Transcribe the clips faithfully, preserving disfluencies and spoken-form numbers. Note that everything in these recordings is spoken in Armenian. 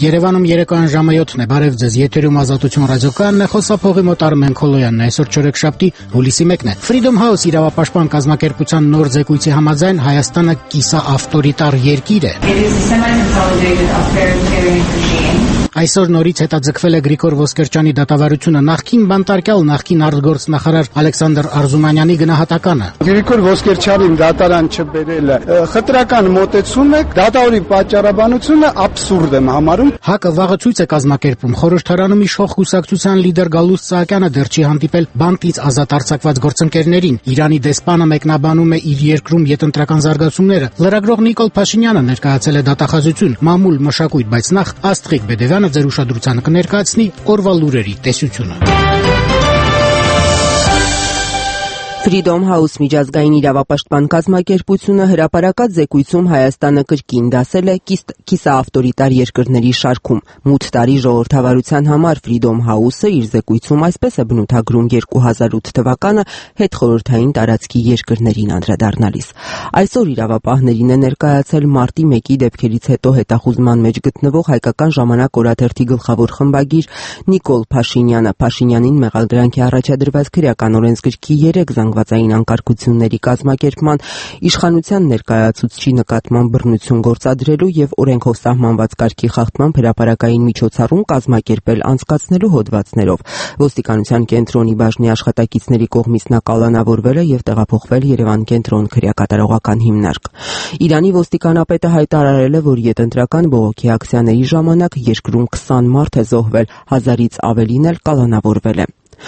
Երևանում երեկոյան ժամը յոթն է, բարև ձեզ, եթերում Ազատություն ռադիոկայանն է, խոսափողի մոտ Արմեն Քոլոյանն է, այսօր չորեքշաբթի հուլիսի մեկն է։ Freedom House իրավապաշտպան կազմակերպության նոր զեկույցի համաձայն Հայաստանը կիսաավտորիտար երկիր է։ Այսօր նորից հետաձգվել է Գրիգոր Ոսկերչյանի դատավարությունը նախկին բանտարկյալ, նախկին արտգործնախարար Ալեքսանդր Արզումանյանի գնահատականը։ Գրիգոր Ոսկերչյանին դատարան չբերելը խտրական մոտեցում է, դատավորի պատճառաբանությունը աբսուրդ եմ համարում։ ՀԱԿ-ը վաղը ցույց է կազմակերպում, խորհրդարանում իշխող կուսակցության լիդեր Գալուստ Սահակյանը դեռ չի հանդիպել բանտից ազատ արձակված գործընկերներին։ Իրանի դեսպանը մեկնաբանում է իր երկրում յետընտրական զարգացումները։ Լրագրող Նիկոլ Փաշինյանը ներկայացել է դատախազություն, մամուլ, մշակույթ, բայց նախ Աստղիկ Բեդևյանը ձեր ուշադրությանը կներկայացնի օրվա լուրերի տեսությունը։ Freedom House միջազգային իրավապաշտպան կազմակերպությունը հրապարակած զեկույցում Հայաստանը կրկին դասել է կիսաավտորիտար երկրների շարքում։ Մութ տարի ժողովրդավարության համար Freedom House-ը իր զեկույցում այսպես է բնութագրում երկու հազար ութ թվականը հետխորհրդային տարածքի երկրներին անդրադառնալիս։ Այսօր իրավապահներին է ներկայացել մարտի մեկի դեպքերից հետո հետախուզման մեջ գտնվող Հայկական ժամանակ օրաթերթի գլխավոր խմբագիր Նիկոլ Փաշինյանը։ Փաշինյանին մեղադրանքի առաջադրված քրեական օրենսգրքի երեք զանգվածային անկարգությունների կազմակերպման, իշխանության ներկայացուցչի նկատմամբ բռնություն գործադրելու եւ օրենքով սահմանված կարգի խախտման հրապարակային միջոցառում կազմակերպել անցկացնելու հոդվածներով։ Ոստիկանության կենտրոնի բաժնի աշխատակիցների կողմից նա կալանավորվել է եւ տեղափոխվել Երևան կենտրոն քրեակատարողական հիմնարկ։ Իրանի ոստիկանապետը հայտարարել է, որ յետընտրական բողոքի ակցիաների ժամանակ երկրում քսան մարդ է զոհվել, հազարից ավելին էլ կալանավորվել է։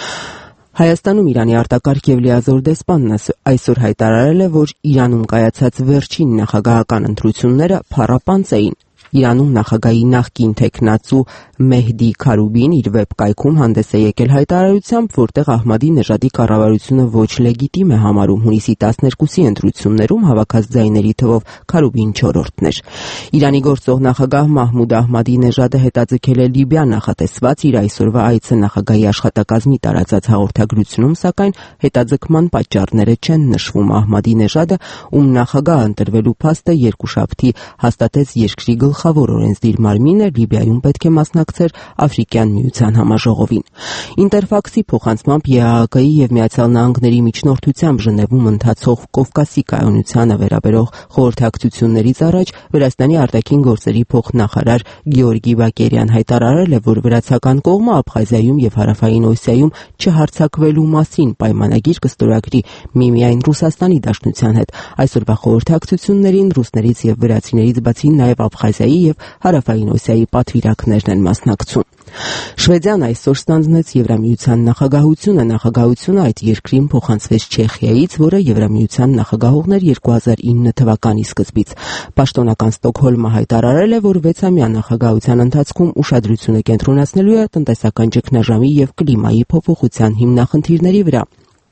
Հայաստանում Իրանի արտակարգ եւ լիազոր դեսպանն այսօր հայտարարել է, որ Իրանում կայացած վերջին նախագահական ընտրությունները փառապանծ էին։ Իրանում նախագահի նախկին թեկնածու Մեհդի Քարուբին իր վեբկայքում հանդես է եկել հայտարարությամբ, որտեղ Ահմադի-Նեժադի կառավարությունը ոչ լեգիտիմ է համարում։ Հունիսի տասներկուսի ընտրություններում հավաքած ձայների թվով Քարուբին չորրորդն էր։ Իրանի գործող նախագահ Մահմուդ Ահմադի-Նեժադը հետաձգել է Լիբիա նախատեսված իր այսօրվա այցը նախագահի աշխատակազմի տարածած հաղորդագրությունում, սակայն հետաձգման պատճառները չեն նշվում։ Ահմադի-Նեժադը, ում նախագահ ընտրվելու փաստը երկուշաբթի հաստատեց երկրի գլխավոր օրենսդիր մարմինը, Լիբիայում պետք է մասնակցեր Աֆրիկյան միության համաժողովին։ Ինտերֆաքսի փոխանցմամբ ԵԱՀԿ-ի եւ Միացյալ Նահանգների միջնորդությամբ Ժնևում ընթացող Կովկասի կայունությանը վերաբերող խորհրդակցություններից առաջ Վրաստանի արտաքին գործերի փոխնախարար Գեորգի Բակերյան հայտարարել է, որ վրացական կողմը Աբխազիայում եւ Հարավային Օսիայում չհարձակվելու մասին պայմանագիր կստորագրի միմիայն Ռուսաստանի Դաշնության հետ։ Այսօրվա խորհրդակցություններին ռուսներից եւ վրացիներից բացի նաեւ Աբխազիայի եւ Հարավային Օսիայի պատվիրակներն են մասնակցում։ Շվեդիան այսօր ստանձնեց Եվրամիության նախագահությունը։ Նախագահությունը այդ երկրին փոխանցվեց Չեխիայից, որը Եվրամիության նախագահողն էր երկու հազար ինը թվականի սկզբից։ Պաշտոնական Ստոկհոլմը հայտարարել է, որ վեցամյա նախագահության ընթացքում ուշադրությունը կենտրոնացնելու է տնտեսական ճգնաժամի եւ կլիմայի փոփոխության հիմնախնդիրների վրա։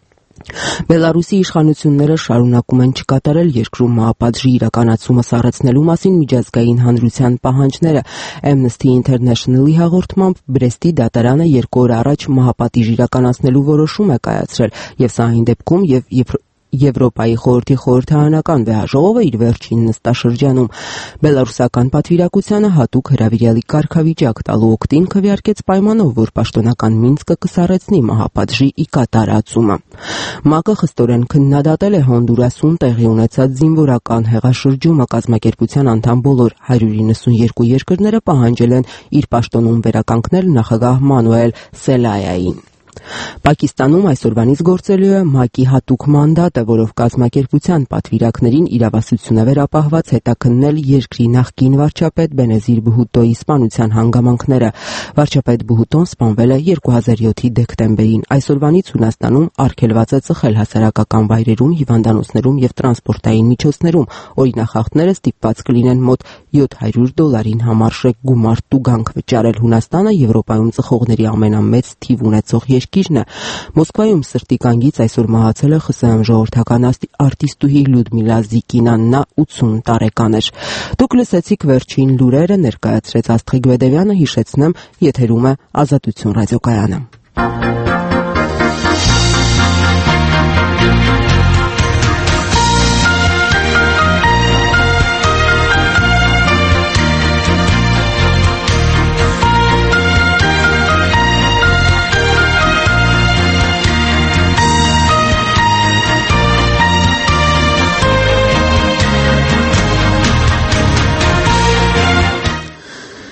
Բելարուսի իշխանությունները շարունակում են չկատարել երկրում մահապատժի իրականացումը սառեցնելու մասին միջազգային հանրության պահանջները։ Amnesty International-ի հաղորդմամբ Բրեստի դատարանը երկու օր առաջ մահապատիժ իրականացնելու որոշում է կայացրել, եւ սա այն դեպքում, եւ Եվրոպայի խորհրդի խորհրդարանական վեհաժողովը իր վերջին նստաշրջանում բելարուսական պատվիրակությանը հատուկ հրավիրյալի կարգավիճակ տալու օգտին քվեարկեց պայմանով, որ պաշտոնական Մինսկը կսառեցնի մահապատժի ի կատարածումը։ ՄԱԿ-ը խստորեն քննադատել է Հոնդուրասում տեղի ունեցած զինվորական հեղաշրջումը։ Կազմակերպության անդամ բոլոր հարյուր իննսունյոթ երկրները պահանջել են իր պաշտոնում վերականգնել նախագահ Մանուել Սելայային։ Պակիստանում այսօրվանից գործելու է ՄԱԿ-ի հատուկ մանդատը, որով կազմակերպության պատվիրակներին իրավասություն է վերապահված հետաքննել երկրի նախկին վարչապետ Բենեզիր Բհուտոյի սպանության հանգամանքները։ Վարչապետ Բհուտոն սպանվել է երկու հազար յոթի դեկտեմբերին։ Այսօրվանից Հունաստանում արգելված է ծխել հասարակական վայրերում, հիվանդանոցներում եւ տրանսպորտային միջոցներում։ Օրինախախտները ստիպված կլինեն մոտ յոթ հարյուր դոլարին համարժեք գումար տուգանք վճարել։ Հունաստանը Եվրոպայում ծխողների ամենամեծ թիվ ունեցող երկիրն է։ Մոսկվայում սրտի կանգից այսօր մահացել է ԽՍՀՄ ժողովրդական արտիստուհի Լյուդմիլա Զիկինան, նա ութսուն տարեկան էր։ Դուք լսեցիք վերջին լուրերը, ներկայացրեց Աստղիկ Բեդևյանը, հիշեցնեմ, եթերում է Ազատություն ռադիոկայանը։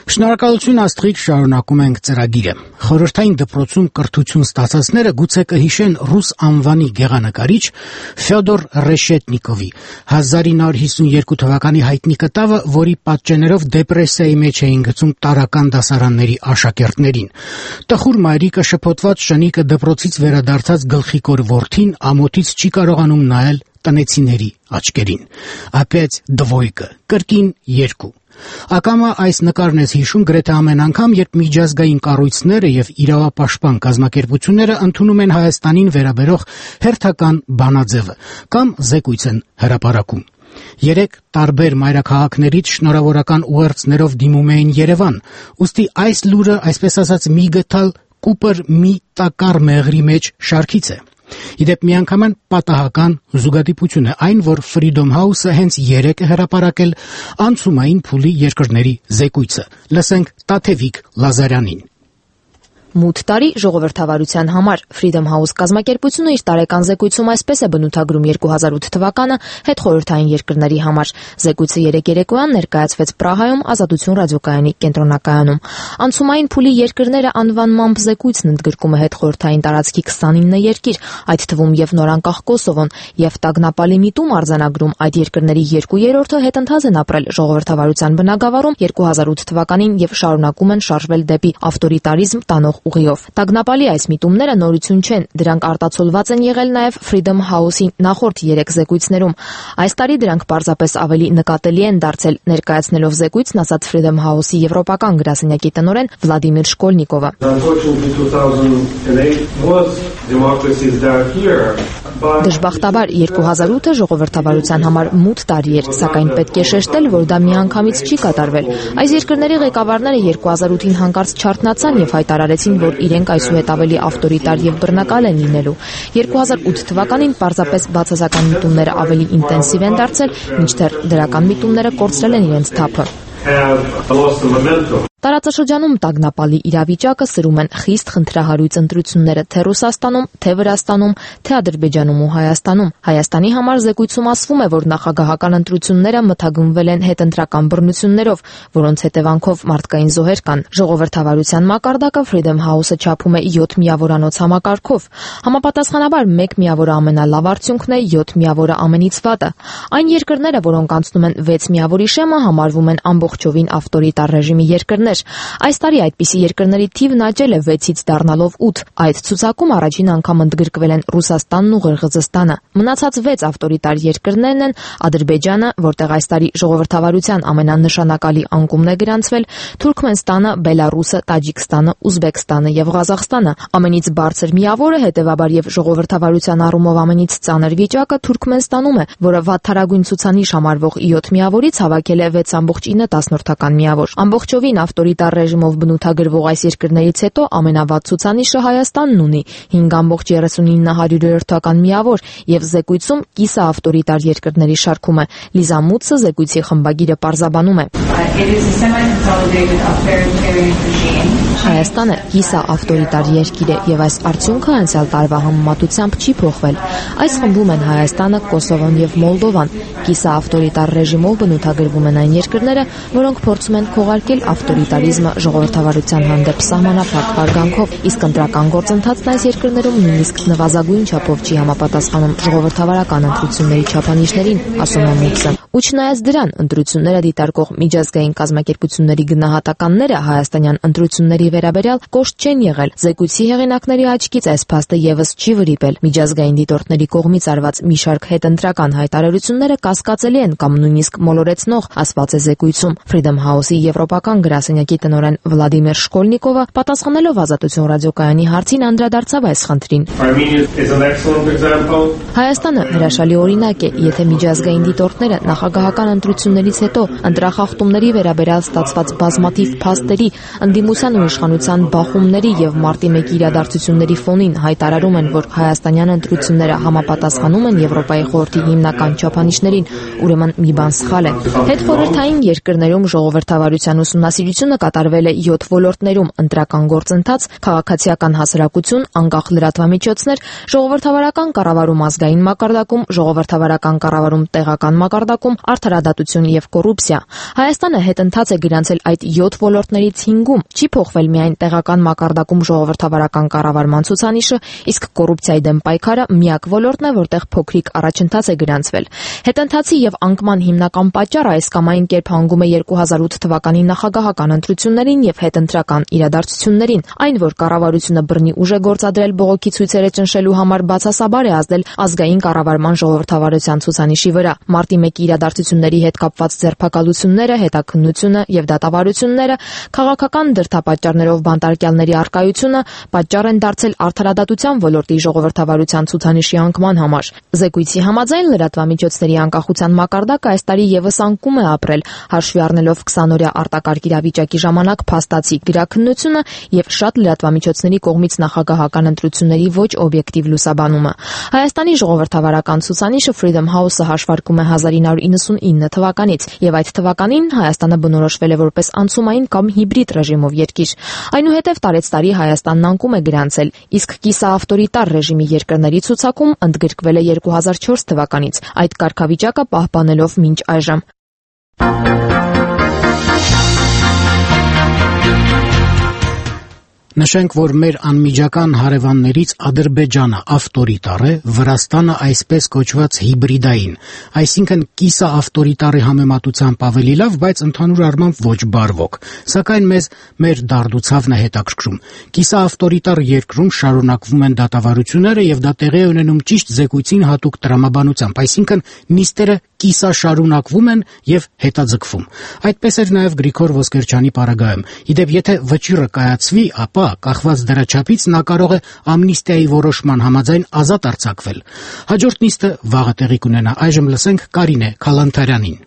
Շնորհակալություն Աստղիկ, շարունակում ենք ծրագիրը։ Խորհրդային դպրոցում կրթություն ստացածները գուցե կհիշեն ռուս անվանի գեղանկարիչ Ֆյոդոր Ռեշետնիկովի հազար ինը հարյուր հիսունյոթ թվականի հայտնի կտավը, որի պատճեններով դեպրեսիայի մեջ էին գցում տարրական դասարանների աշակերտներին։ Տխուր մայրիկը շփոթված շնիկը դպրոցից վերադարձած գլխիկոր որդին ամոթից չի կարողանում նայել տնեցիների աչքերին։ Опять двойка, կրկին երկու։ Ակամա այս նկարն ես հիշում գրեթե ամեն անգամ, երբ միջազգային կառույցները եւ իրավապաշտպան կազմակերպությունները ընդունում են Հայաստանին վերաբերող հերթական բանաձևը կամ զեկույց են հրապարակում։ Երեք տարբեր մայրաքաղաքներից շնորհավորական ուղերձներով դիմում էին Երևան, ուստի այս լուրը, այսպես ասած, մի գտալ կուպր մի տակառ մեղրի մեջ շարքից է։ Իդեպ միանգամայն պատահական զուգադիպություն է այն, որ Freedom House-ը հենց երեկ է հրապարակել անցումային փուլի երկրների զեկույցը։ Լսենք Տաթևիկ Լազարյանին։ Մութ տարի ժողովրդավարության համար Freedom House կազմակերպությունը իր տարեկան զեկույցում այսպես է բնութագրում երկու հազար ութ թվականը հետխորհրդային երկրների համար։ Զեկույցը երեկ երեկոյան ներկայացվեց Պրահայում Ազատություն ռադիոկայանի կենտրոնակայանում։ Անցումային փուլի երկրները անվանմամբ զեկույցն ընդգրկում է հետխորհրդային տարածքի քսանինը երկիր, այդ թվում եւ նորանկախ Կոսովոն, եւ տագնապալի միտում արձանագրում այդ երկրների երկու երրորդը հետընթաց են ապրել ժողովրդավարության բնագավառում երկու հազար ութ թվականին եւ շարունակում են շարժվել դեպի ավտորիտարիզմ տանող ուղիով։ Տագնապալի այս միտումները նորություն չեն, դրանք արտացոլված են եղել նաև Freedom House-ի նախորդ երեք զեկույցներում։ Այս տարի դրանք պարզապես ավելի նկատելի են դարձել, ներկայացնելով զեկույցն ասաց Freedom House-ի եվրոպական գրասենյակի տնօրեն Վլադիմիր Շկոլնիկովը։ Դժբախտաբար երկու հազար ութը ժողովրդավարության համար մութ տարի էր, սակայն պետք է շեշտել, որ դա միանգամից չի կատարվել։ Այս երկրների ղեկավարները երկու հազար ութին հանկարծ չարթնացան եւ հայտարարեցին, որ իրենք այսուհետ ավելի ավտորիտար եւ բռնակալ են լինելու։ երկու հազար ութ թվականին պարզապես բացասական միտումները ավելի ինտենսիվ են դարձել, մինչդեռ դրական միտումները կորցրել են իրենց թափը։ Տարածաշրջանում տագնապալի իրավիճակը սրում են խիստ խնդրահարույց ընտրությունները թե Ռուսաստանում, թե Վրաստանում, թե Ադրբեջանում ու Հայաստանում։ Հայաստանի համար զեկույցում ասվում է, որ նախագահական ընտրությունները մթագնվել են հետընտրական բռնություններով, որոնց հետևանքով մարդկային զոհեր կան։ Ժողովրդավարության մակարդակը Freedom House-ը չափում է յոթ միավորանոց համակարգով։ Համապատասխանաբար մեկ միավորը ամենալավ արդյունքն է, յոթ միավորը ամենից վատը։ Այն երկրները, որոնք անցնում են վեց միավորի շեմը, համարվում են ամբողջովին ավտորիտար ռեժիմի երկրներ։ Այս տարի այդպիսի երկրների թիվն աճել է վեցից դառնալով ութ։ Այդ ցուցակում առաջին անգամ ընդգրկվել են Ռուսաստանն ու Ղրղզստանը։ Մնացած վեց ավտորիտար երկրներն են Ադրբեջանը, որտեղ այս տարի ժողովրդավարության ամենանշանակալի անկումն է գրանցվել, Թուրքմենստանը, Բելարուսը, Տաջիկստանը, Ուզբեկստանը եւ Ղազախստանը։ Ամենից բարձր միավորը, հետեւաբար եւ ժողովրդավարության առումով ամենից ծանր վիճակը Թուրքմենստանում է, որը վատթարագույն ցուցանիշ համարվող յոթ միավորից հավաքել է վեց կόμma ինը միավոր։ Ամբողջովին ավտորիտար ռեժիմով բնութագրվող այս երկրներից հետո ամենավատ ցուցանիշը Հայաստանն ունի հինգ կόμma երեսունինը հարյուրերորդական միավոր եւ զեկույցում կիսա ավտորիտար երկրների շարքում է։ Լիզա Մուցը զեկույցի խմբագիրը պարզաբանում է։ Հայաստանը կիսա ավտորիտար երկիր է եւ այս արդյունքը անցյալ տարվա համեմատությամբ չի փոխվել։ Այս խմբում են Հայաստանը, Կոսովոն եւ Մոլդովան։ Կիսա ավտորիտար ռեժիմով բնութագրվում են այն երկրները, որոնք փորձում են քողարկել ավտորիտարիզմը ժողովրդավարության հանդեպ սահմանափակ հարգանքով, իսկ ընտրական գործընթացն այս երկրներում նույնիսկ նվազագույն չափով չի համապատասխանում ժողովրդավարական ընտրությունների չափանիշներին, ասում է Մուծը։ Ու չնայած դրան, ընտրությունները դիտարկող միջազգային կազմակերպությունների գնահատականները հայաստանյան ընտրությունների վերաբերյալ կոշտ չեն եղել։ Զեկույցի հեղինակների աչքից այս փաստը եւս չի վրիպել։ Միջազգային դիտորդների կողմից արված մի շարք հետընտրական հայտարարությունները կասկածելի են կամ նույնիսկ մոլորեցնող, ասված է զեկույցում։ Freedom House-ի եվրոպական գրասենյակի տնօրեն Վլադիմիր Շկոլնիկովը պատասխանելով Ազատություն ռադիոկայանի հարցին անդրադարձավ այս խնդրին։ Հայաստանը հրաշալի օրինակ է, եթե միջազգային դիտորդները նախագահական ընտրություններից հետո ընտրախախտումների վերաբերյալ ստացված բազմաթիվ փաստերի, ընդդիմության ու իշխանության բախումների եւ մարտի մեկի իրադարձությունների ֆոնին հայտարարում են, որ հայաստանյան ընտրությունները համապատասխանում են Եվրոպայի խորհրդի հիմնական չափանիշներին, ուրեմն մի բան սխալ է։ Հետխորհրդային երկրներում ժողովրդավարության ուսումնասիրությունը կատարվել է յոթ ոլորտներում՝ ընտրական գործընթաց, քաղաքացիական հասարակություն, անկախ լրատվամիջոցներ, ժողովրդավարական կառավարում ազգային մակարդակում, ժողովրդավարական կառավարում տեղական մակարդակում, ընթացքում արդարադատություն եւ կոռուպցիա։ Հայաստանը հետընթաց է գրանցել այդ յոթ ոլորտներից հինգում։ Չի փոխվել միայն տեղական մակարդակում ժողովրդավարական կառավարման ցուցանիշը, իսկ կոռուպցիայի դեմ պայքարը միակ ոլորտն է, որտեղ փոքրիկ առաջընթաց է գրանցվել։ Հետընթացի եւ անկման հիմնական պատճառը այս կամ այն կերպ հանգում է երկու հազար ութ թվականի նախագահական ընտրություններին եւ հետընտրական իրադարձություններին։ Այն, որ կառավարությունը բռնի ուժ է գործադրել բողոքի ցույցերը ճնշելու համար, բացասաբար է ազդել ազգային կառավարման ժողովրդավարության ցուցանիշի վրա։ Մարտի մեկի իրադարձությունների հետ կապված ձերբակալությունները, հետաքննությունը եւ դատավարությունները, քաղաքական դրդապատճառներով բանտարկյալների առկայությունը պատճառ են դարձել արդարադատության ոլորտի ժողովրդավարության ցուցանիշի անկման համար։ Զեկույցի համաձայն լրատվամիջոցների անկախության մակարդակը այս տարի եւս անկում է ապրել, հաշվի առնելով քսանօրյա արտակարգ իրավիճակի ժամանակ փաստացի գրաքննությունը եւ շատ լրատվամիջոցների կողմից նախագահական ընտրությունների ոչ օբյեկտիվ լուսաբանումը։ Հայաստանի ժողովրդավարական ցուցանիշը Freedom House-ը հաշվարկում է հազար ինը հարյուր իննսունինը թվականից եւ այդ թվականին Հայաստանը բնորոշվել է որպես անցումային կամ հիբրիդ ռեժիմով երկիր։ Այնուհետև տարեցտարի Հայաստանն անկում է գրանցել, իսկ կիսաավտորիտար ռեժիմի երկրների ցուցակում ընդգրկվել է երկու հազար չորս թվականից, այդ կարգավիճակը պահպանելով մինչ այժմ։ Նշենք, որ մեր անմիջական հարևաններից Ադրբեջանը ավտորիտար է, Վրաստանը այսպես կոչված հիբրիդային, այսինքն կիսաավտորիտարի համեմատությամբ ավելի լավ, բայց ընդհանուր առմամբ ոչ բարվոք։ Սակայն մեզ մեր դարդուցավն է հետաքրքրում։ Կիսաավտորիտար երկրում շարունակվում են դատավարությունները եւ դա տեղի է ունենում ճիշտ զեկույցին հատուկ տրամաբանությամբ, այսինքն նիստերը կիսաշարունակվում են եւ հետաձգվում։ Այդպես էր նաեւ Գրիգոր Ոսկերչյանի պարագայում։ Իդեպ եթե վճիռը կայացվի, ապա կախված դրա չափից նա կարող է ամնիստիայի որոշման համաձայն ազատ արձակվել։ Հաջորդ նիստը վաղը տեղի կունենա։ Այժմ լսենք Կարինե Քալանթարյանին։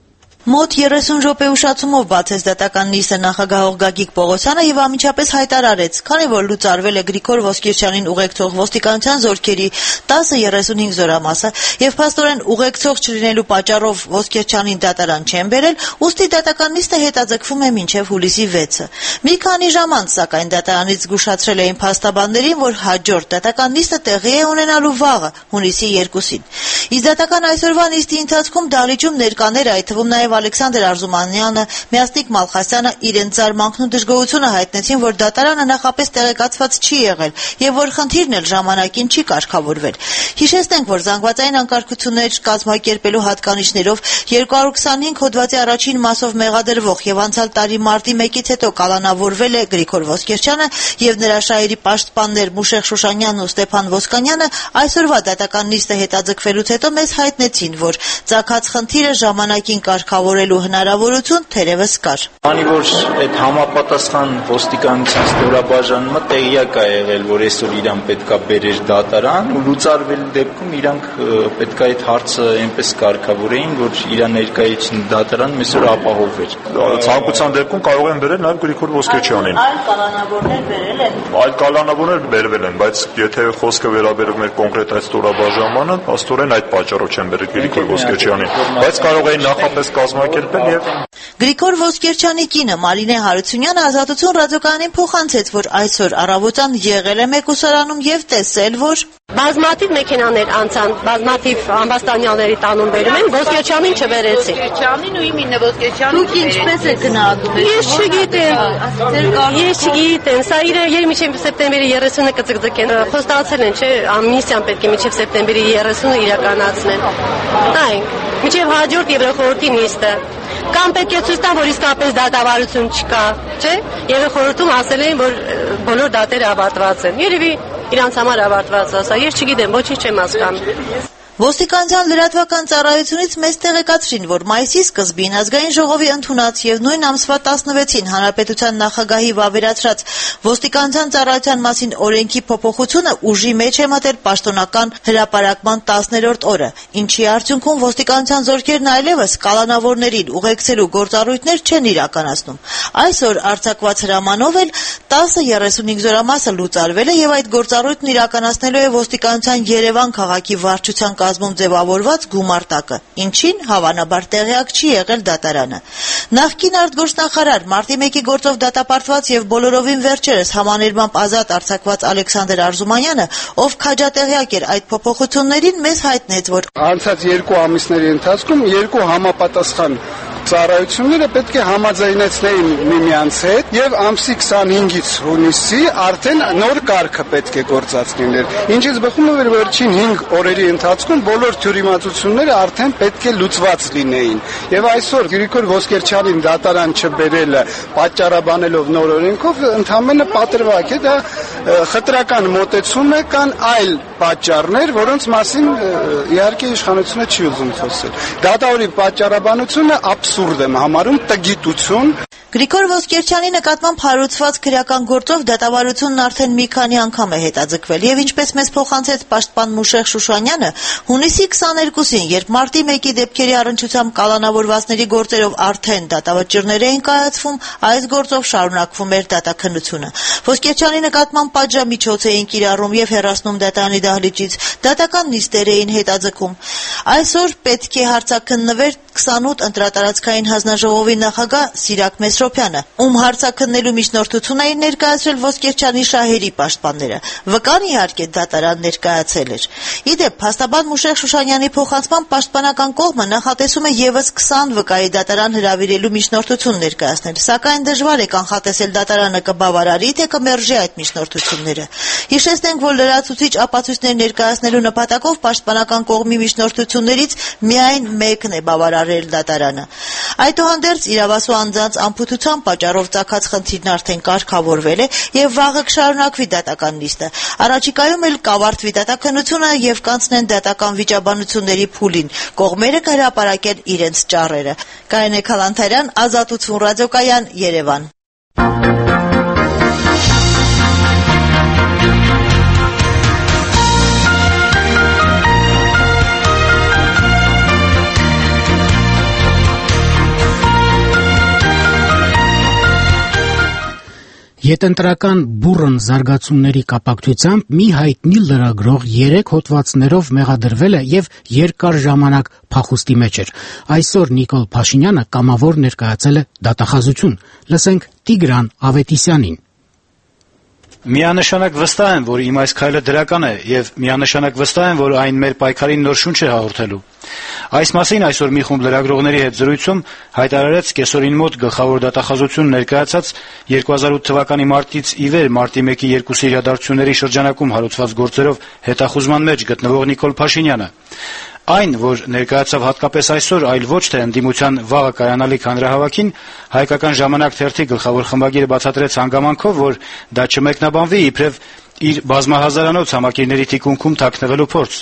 Մոտ երեսուն րոպե ուշացումով բացեց դատական նիստը նախագահող Գագիկ Պողոսյանը եւ անմիջապես հայտարարեց, քանի որ լուծարվել է Գրիգոր Ոսկերչյանին ուղեկցող ոստիկանության զորքերի տասը երեսունհինգ զորամասը եւ փաստորեն ուղեկցող չլինելու պատճառով Ոսկերչյանին դատարան չեն բերել, ուստի դատական նիստը հետաձգվում է մինչեւ հուլիսի վեցը։ Մի քանի ժամ անց, սակայն դատարանից զգուշացրել էին փաստաբաններին, որ հաջորդ դատական նիստը տեղի է ունենալու վաղը, հունիսի երկուսին։ Իսկ դատական այսօրվա նիստի ընթացքում դահլիճում ներկաներ, այդ թվում նաեւ Ալեքսանդր Արզումանյանը, Միասնիկ Մալխասյանը իրենց զարմանքն ու դժգոհությունը հայտնեցին, որ դատարանը նախապես տեղեկացված չի եղել եւ որ խնդիրն էլ ժամանակին չի կարգավորվել։ Հիշեցնենք, որ զանգվածային անկարգություններ կազմակերպելու հատկանիշներով երկու հարյուր քսանհինգ հոդվածի առաջին մասով մեղադրվող եւ անցյալ տարի մարտի մեկից հետո կալանավորվել է Գրիգոր Ոսկերչյանը եւ նրա շահերի պաշտպաններ Մուշեղ Շուշանյանն ու Ստեփան Ոսկանյանը այսօրվա դատական նիստը հետաձգվելուց հետո մեզ հայտնեցին, որ ցակած խնդիրը ժամանակին կարգավորելու հնարավորություն թերևս կար։ Քանի որ այդ համապատասխան ոստիկանության ստորաբաժանումը տեղյակ է եղել, որ այսօր իրան պետքա բերեր դատարան ու լուծարվել դեպքում իրանք պետքա այդ հարցը այնպես կարգավորեին, որ իրան ներկայացին դատարան այսօր ապահովվեր։ Ցանկության դեպքում կարող են բերել նաև Գրիգոր Ոսկերչյանին։ Այլ կալանավորներ բերել են։ Այլ կալանավորներ բերվել են, բայց եթե խոսքը վերաբերում է կոնկրետ այդ ստորաբաժանմանը, աստորեն այդ պատճառով չեն բերել Գրիգոր Ոսկերչյանին, բայց կարող էին նախապես կազմակերպել եւ Գրիգոր Ոսկերչյանի կինը Մարինե Հարությունյանը Ազատություն ռադիոկայանին փոխանցեց, որ այսօր առավոտյան եղել է մեկուսարանում եւ տեսել, որ բազմաթիվ մեքենաներ անցան, բազմաթիվ ամբաստանյալների տանուն բերում են, Ոսկերչյանին չբերեցին։ Ոսկերչյանին ու իմինը Ոսկերչյանին։ Դուք ինչպես եք գնահատում։ Ես չգիտեմ։ Ես չգիտեմ, սա իրը երբ մինչև սեպտեմբերի երեսունը կծկծկեն, խոստացել են, չէ, ամնիստիան պետք է մինչև սեպտեմբերի երեսունը իրականացնեն։ Նայենք, մինչև հաջորդ Եվրոխորհրդի նիստը կամ պետք է ցույց տան, որ իսկապես դատավարություն չկա, չէ՞։ Եվրոխորհրդում ասել են, որ բոլոր դատերը ավարտված են։ Երևի իրանց համար ավարտված է, սա ես չգիտեմ, ոչինչ չեմ հասկանում։ Ոստիկանության լրատվական ծառայությունից մեզ տեղեկացրին, որ մայիսի սկզբին ազգային ժողովի ընդունած եւ նույն ամսվա տասնվեցին հանրապետության նախագահի վավերացրած ոստիկանության ծառայության մասին օրենքի փոփոխությունը ուժի մեջ է մտել պաշտոնական հրապարակման տասներորդ օրը, ինչի արդյունքում ոստիկանության զորքերն այլևս կալանավորներին ուղեկցելու գործառույթներ չեն իրականացնում։ Այսօր արձակված հրամանով էլ տասը երեսունհինգ զորամասը լուծարվել է եւ այդ գործառույթն իրականացնելու է ոստիկանության Երևան քաղաքի վարչության կազմում ձևավորված գումարտակը, ինչին հավանաբար տեղյակ չի եղել դատարանը։ Նախկին արտգործնախարար մարտի մեկի գործով դատապարտված եւ բոլորովին վերջերս համաներմամբ ազատ արձակված Ալեքսանդր Արզումանյանը, ով քաջատեղյակ էր այդ փոփոխություններին, մեզ հայտնեց, որ անցած երկու ամիսների ընթացքում երկու համապատասխան ծառայությունները պետք է համաձայնեցնեին միմյանց հետ եւ ամսի քսանհինգից հունիսի արդեն նոր կարգը պետք է գործած լիներ։ Ինչից բխում է, որ վերջին հինգ օրերի ընթացքում բոլոր թյուրիմացությունները արդեն պետք է լուծված լինեին։ Եվ այսօր Գրիգոր Ոսկերչյանին դատարան չբերելը պատճառաբանելով նոր օրենքով ընդհանրապես պատրվակ է, դա խտրական մոտեցում է, կան այլ պատճառներ, որոնց մասին իհարկե իշխանությունը չի ուզում խոսել։ Դատավորի պատճառաբանությունը absurd եմ համարում, տգիտություն։ Գրիգոր Ոսկերչյանի նկատմամբ հարուցված քրեական գործով դատավարությունն արդեն մի քանի անգամ է հետաձգվել եւ ինչպես մեզ փոխանցեց պաշտպան Մուշեղ Շուշանյանը, հունիսի քսաներկուսին, երբ մարտի մեկի դեպքերի առնչությամբ կալանավորվածների գործերով արդեն դատավճիռներ էին կայացվում, այս գործով շարունակվում էր դատաքննությունը։ Ոսկերչյանի նկատմամբ պատժամիջոց էին կիրառում եւ հեռացնում դատարանի դահլիճից, դատական նիստեր էին հետաձգում։ Այսօր պետք է հարցաքննվեր քսանութ ընտրատարածքային հանձնաժողովի նախագահ Սիրակ Մեսրոպյանը, ում հարցաքննելու միջնորդություն էին ներկայացրել Ոսկերչյանի շահերի պաշտպանները։ Վկան իհարկե դատարան ներկայացել էր։ Իդեպ, փաստաբան Մուշեղ Շուշանյանի փոխանցման պաշտպանական կողմը նախատեսում է եւս քսան վկայի դատարան հրավիրելու միջնորդություն ներկայացնել, սակայն դժվար է կանխատեսել դատարանը կբավարարի, թե կմերժի այդ միջնորդությունները։ Հիշեցնենք, որ լրացուցիչ ապացույցներ ներկայացնելու նպատակով պաշտպանական կողմի միջնորդություններից միայն մեկն է բավարարել դատարանը։ Այդուհանդերձ իրավասու անձանց ամփոփության պատճառով ծագած խնդիրն արդեն կարգավորվել է եւ վաղը կշարունակվի դատական նիստը։ Առաջիկայում էլ կավարտվի դատաքննությունը եւ կանցնեն դատական վիճաբանությունների փուլին։ Կողմերը կհրապարակեն իրենց ճառերը։ Կարինե Քալանթարյան, Ազատություն ռադիոկայան, Երևան։ Ետընտրական բուռն զարգացումների կապակցությամբ մի հայտնի լրագրող երեք հոդվածներով մեղադրվել է եւ երկար ժամանակ փախուստի մեջ էր։ Այսօր Նիկոլ Փաշինյանը կամավոր ներկայացել է դատախազություն։ Լսենք Տիգրան Ավետիսյանին։ Միանշանակ վստահ եմ, որ իմ այս քայլը դրական է եւ միանշանակ վստահ եմ, որ այն մեր պայքարին նոր շունչ է հաղորդելու։ Այս մասին այսօր մի խումբ լրագրողների հետ զրույցում հայտարարեց կեսօրին մոտ գլխավոր դատախազություն ներկայացած երկու հազար ութ թվականի մարտից ի վեր մարտի մեկի երկուսի իրադարձությունների շրջանակում հարուցված գործերով հետախուզման մեջ գտնվող Նիկոլ Փաշինյանը։ Այն, որ ներկայացավ հատկապես այսօր, այլ ոչ թե ընդդիմության վաղը կայանալիք հանրահավաքին, Հայկական ժամանակ թերթի գլխավոր խմբագիրը բացատրեց հանգամանքով, որ դա չմեկնաբանվի իբրև իր բազմահազարանոց համակիրների թիկունքում թաքնվելու փորձ։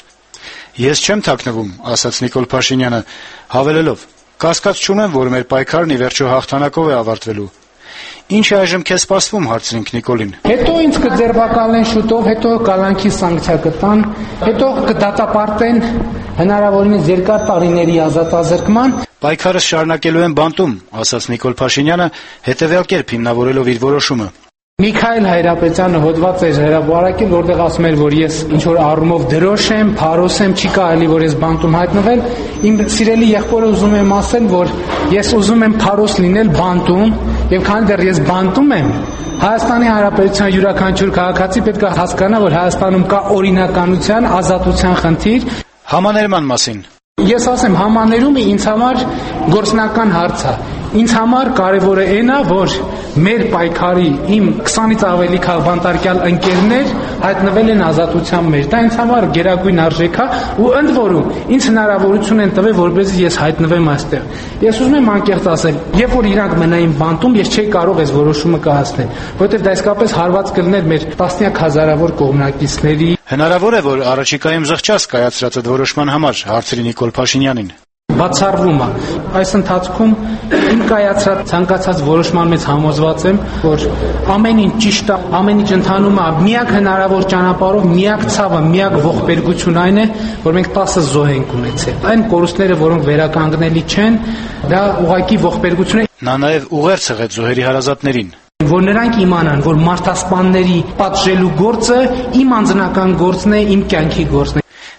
Ես չեմ թաքնվում, ասաց Նիկոլ Փաշինյանը, հավելելով. կասկած չունեմ, որ մեր պայքարն ի վերջո հաղթանակով է ավարտվելու։ Ինչ է այժմ քեզ սպասվում, հարցրինք Նիկոլին։ Հետո ինձ կձերբակալեն շուտով, հետո կալանքի սանկցիա կտան, հետո կդատապարտեն հնարավորինս երկար տարիների ազատազրկման։ Պայքարը շարունակելու են բանտում, ասաց Նիկոլ Փաշինյանը, հետևյալ կերպ հիմնավորելով իր որոշումը։ Միքայել Հայրապետյանը հոդված էր հրապարակել, որտեղ ասում էր, որ ես ինչ որ առումով դրոշ եմ, փարոս եմ, չի կարելի որ ես բանտում հայտնվել։ Իմ սիրելի եղբորը ուզում եմ ասել, որ ես ուզում եմ փարոս լինել բանտում, եւ քանի դեռ ես բանտում եմ, Հայաստանի Հանրապետության յուրաքանչյուր քաղաքացի պետք է հասկանա, որ Հայաստանում կա օրինականության, ազատության խնդիր։ Համաներման մասին։ Ես ասեմ, համաներումը ինձ համար գործնական հարց է։ Ինձ համար կարևորը այն է, որ մեր պայքարի իմ քսանից ավելի քաղբանտարկյալ ընկերներ հայտնվել են ազատության մեջ։ Դա ինձ համար գերագույն արժեք է ու ընդ որում ինձ հնարավորություն են տվել, որպեսզի ես հայտնվեմ այստեղ։ Ես ուզում եմ անկեղծ ասել, երբ որ իրանք մնային բանտում, ես չէի կարող այս որոշումը կայացնել, որովհետև դա իսկապես հարված կլներ մեր տասնյակ հազարավոր կողմնակիցների։ Հնարավոր է, որ առաջիկայում զղջաս կայացրած այդ որոշման համար, հարցրի Նիկոլ Փաշինյանին։ Բացառվում է։ Այս ընթացքում իմ կայացրած ցանկացած որոշման մեջ համոզված եմ, որ ամեն ինչ ճիշտ է, ամեն ինչ ընթանում է միակ հնարավոր ճանապարհով, միակ ցավը, միակ ողբերգություն այն է, որ մենք տասը զոհ ենք ունեցել։ Այն կորուստները, որոնք վերականգնելի չեն, դա ուղղակի ողբերգություն է։ Նա նաև ուղերձ եղեց զոհերի հարազատներին, որ նրանք իմանան, որ մարդասպանների պատժելու գործը իմ անձնական գործն է, իմ կյանքի գործն է։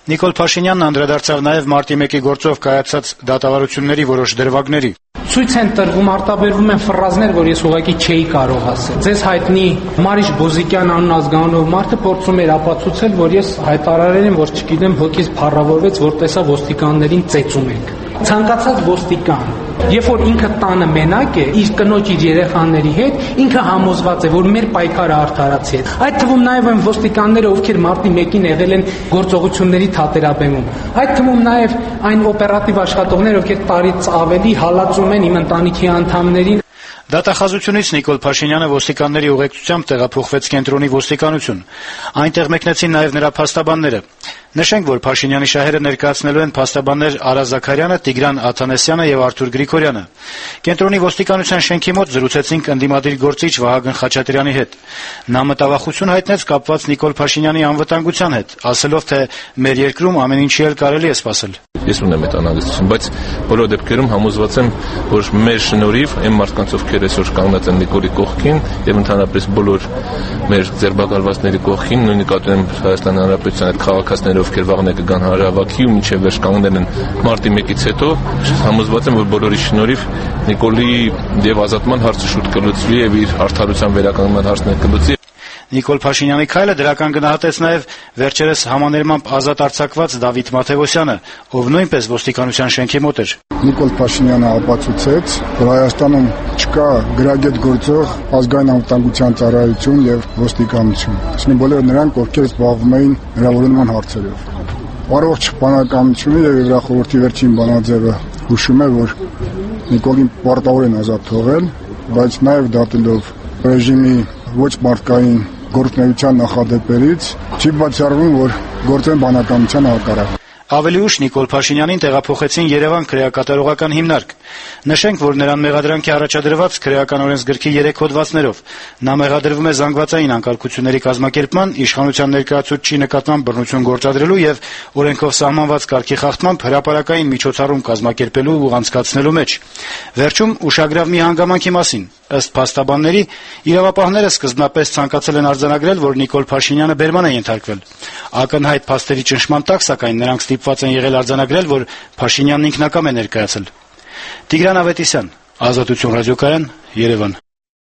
Նիկոլ Փաշինյանն անդրադարձավ նաև մարտի մեկի գործով կայացած դատավարությունների որոշ դրվագների. Ցույց են տրվում, արտաբերվում են ֆրազներ, որ ես ուղղակի չէի կարող ասել։ Ձեզ հայտնի Մարիշ Բոզիկյան անուն ազգանունով մարդը փորձում էր ապացուցել, որ ես հայտարարել եմ, որ չգիտեմ հոգիս փառավորվեց, որ տեսա ոստիկաններին ծեծում եք։ Ցանկացած ոստիկան, երբ որ ինքը տանը մենակ է, իր կնոջ իր երեխաների հետ, ինքը համոզված է, որ մեր պայքարը արդարացի է։ Այդ թվում նաև այն ոստիկանները, ովքեր մարտի մեկին եղել են գործողությունների թատերաբեմում։ Այդ թվում նաև այն օպերատիվ աշխատողներ, ովքեր տարից ավելի հալածում են իմ ընտանիքի անդամներին։ Դատախազությունից Նիկոլ Փաշինյանը ոստիկանների ուղեկցությամբ տեղափոխվեց կենտրոնի ոստիկանություն։ Այնտեղ մեկնեցին նաև նրա փաստաբանները։ Նշենք, որ Փաշինյանի շահերը ներկայացնելու են փաստաբաններ Արա Զաքարյանը, Տիգրան Աթանեսյանը եւ Արթուր Գրիգորյանը։ Կենտրոնի ոստիկանության շենքի մոտ զրուցեցինք ընդդիմադիր գործիչ Վահագն Խաչատրյանի հետ։ Նա մտավախություն հայտնեց կապված Նիկոլ Փաշինյանի անվտանգության հետ, ասելով, թե մեր երկրում ամեն ինչի էլ կարելի է սպասել։ Ես ունեմ այդ անհանգստություն, բայց բոլոր դեպքերում համոզված եմ, որ մեր շնորհիվ այն մարդկանց, ովքեր այսօր կանգնած են Նիկոլի կողքին եւ ընդհանրապես բոլոր մեր ձերբակալվածների կողքին, նույնիսկ ատեմ Հայաստանի Հանրապետության այդ քաղաքացիները, ովքեր վաղն կգան հանրահավաքի ու մինչև վերջ կանգնել են մարտի մեկից հետո, համոզված եմ, որ բոլորի շնորհիվ Նիկոլի եւ ազատման հարցը շուտ կլուծվի եւ իր արդարության վերականգնման հարցն կլուծվի։ Նիկոլ Փաշինյանի քայլը դրական գնահատեց նաև վերջերս համաներմամբ ազատ արձակված Դավիթ Մաթեոսյանը, ով նույնպես ոստիկանության շենքի մոտ էր։ Նիկոլ Փաշինյանը ապացուցեց, որ Հայաստանում չկա գրագետ գործող ազգային անվտանգության ծառայություն եւ ոստիկանություն։ Այսինքն բոլոր նրանք, ովքեր զբաղվում էին հրավորման հարցերով։ Առողջ բանականությունը եւ Եվրախորհրդի վերջին բանաձևը հուշում է, որ Նիկոլին պարտավոր են ազատ թողել, բայց նաև դատելով ռեժիմի ոչ մարդկային գործունեության նախադեպերից չի բացառվում, որ գործեն բանականության հակառակ։ Ավելի ուշ Նիկոլ Փաշինյանին տեղափոխեցին Երևան քրեակատարողական հիմնարկ։ Նշենք, որ նրան մեղադրանք է առաջադրված քրեական օրենսգրքի երեք հոդվածներով։ Նա մեղադրվում է զանգվածային անկարգությունների կազմակերպման, իշխանության ներկայացուցչի նկատմամբ բռնություն գործադրելու եւ օրենքով սահմանված կարգի խախտմամբ հրապարակային միջոցառում կազմակերպելու ու անցկացնելու մեջ։ Վերջում ուշագրավ մի հանգամանքի մասին։ Ըստ փաստաբանների, իրավապահները սկզբնապես ցանկացել են արձանագրել, որ Նիկոլ Փաշինյանը բերման է ենթարկվել։ Ակնհայտ փաստերի ճնշման տակ, սակայն նրանք ստիպված են եղել արձանագրել, որ Փաշինյանն ինքնակամ է ներկայացել։ Տիգրան Ավետիսյան, Ազատություն ռադիոկայան, Երևան։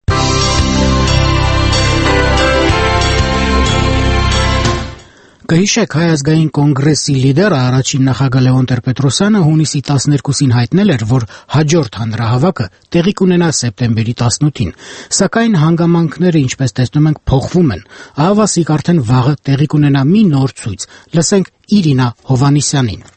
Կհիշեք, Հայ ազգային կոնգրեսի լիդերը առաջին նախագահ Լևոն Տեր-Պետրոսյանը հունիսի տասներկուսին հայտնել էր, որ հաջորդ հանրահավաքը տեղի կունենա սեպտեմբերի տասնութին, սակայն հանգամանքները, ինչպես տեսնում ենք, փոխվում են։ Ահավասիկ արդեն վաղը տեղի կունենա մի նոր ցույց։ Լսենք Իրինա Հովհաննիսյանին։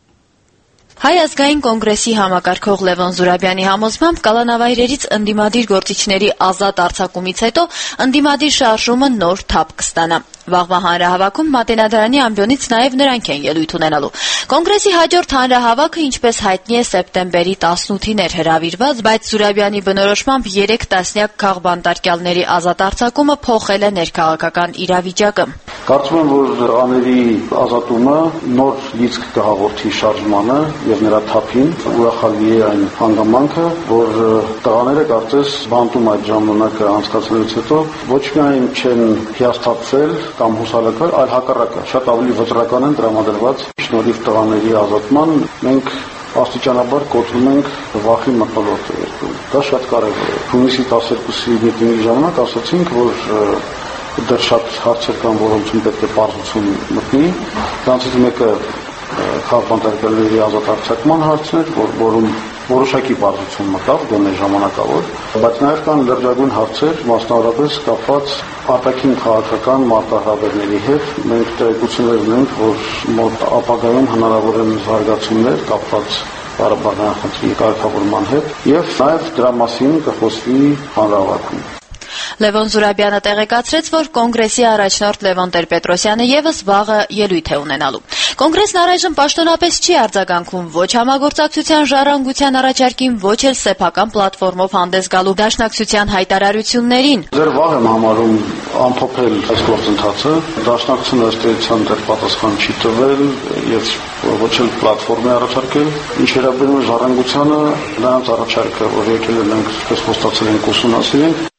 Հայ ազգային կոնգրեսի համակարգող Լևոն Զուրաբյանի համոզմամբ կալանավայրերից ընդդիմադիր գործիչների ազատ արձակումից հետո ընդդիմադիր շարժումը նոր թափ կստանա։ Վաղվա հանրահավաքում Մատենադարանի ամբիոնից նաև նրանք են ելույթ ունենալու։ Կոնգրեսի հաջորդ հանրահավաքը, ինչպես հայտնի է, սեպտեմբերի տասնութին էր հրավիրված, բայց Զուրաբյանի բնորոշմամբ երեք տասնյակ քաղբանտարկյալների ազատ արձակումը փոխել է ներքաղաքական իրավիճակը։ Կարծում եմ, որ աների ազատումը նոր լիցք կհաղորդի շարժմանը եւ նրա թափին, ուրախալի է այն հանգամանքը, որ տղաները կարծես բանտում այդ ժամանակը անցկացնելուց հետո ոչ միայն չեն հիասթափվել կամ հուսալքվել, այլ հակառակը շատ ավելի վճռական են տրամադրված շնորհիվ տղաների ազատման։ Մենք աստիճանաբար կոտրում ենք վախի մթնոլորտը երկրում։ Դա շատ կարևոր է։ Հունիսի տասներկուսի միտինգի ժամանակ ասացինք, որ դեռ շատ հարցեր կան, որոնցում պետք է պարզություն մտնի։ Դրանցից մեկը քաղաքապետարների ազատ արձակման հարցն էր, որ որում որոշակի պարզություն մտավ գոնե ժամանակավոր, բայց նաև կան լրջագույն հարցեր, մասնավորապես կապված արտաքին քաղաքական մարտահրավերների հետ։ Մենք տեղեկություններ ունենք, որ մոտ ապագայում հնարավոր են զարգացումներ կապված Ղարաբաղյան խնդրի կարգավորման հետ եւ նաև դրա մասին կխոսվի հանրահավաքում։ Լևոն Զուրաբյանը տեղեկացրեց, որ կոնգրեսի առաջնորդ Լևոն Տեր-Պետրոսյանը եւս վաղը ելույթ է ունենալու։ Կոնգրեսն առայժմ պաշտոնապես չի արձագանքում ոչ համագործակցության ժառանգության առաջարկին, ոչ էլ սեփական պլատֆորմով հանդես գալու դաշնակցության հայտարարություններին։ Ձեր վաղ եմ համարում ամփոփել այս գործընթացը։ Դաշնակցությունը ըստ էության դեռ պատասխան չի տվել եւ ոչ էլ պլատֆորմ է առաջարկել։ Ինչ վերաբերում է ժառանգությանը, նրանց առաջարկը, որ եկել են, մենք խոստացել ենք ուսումնասիրենք։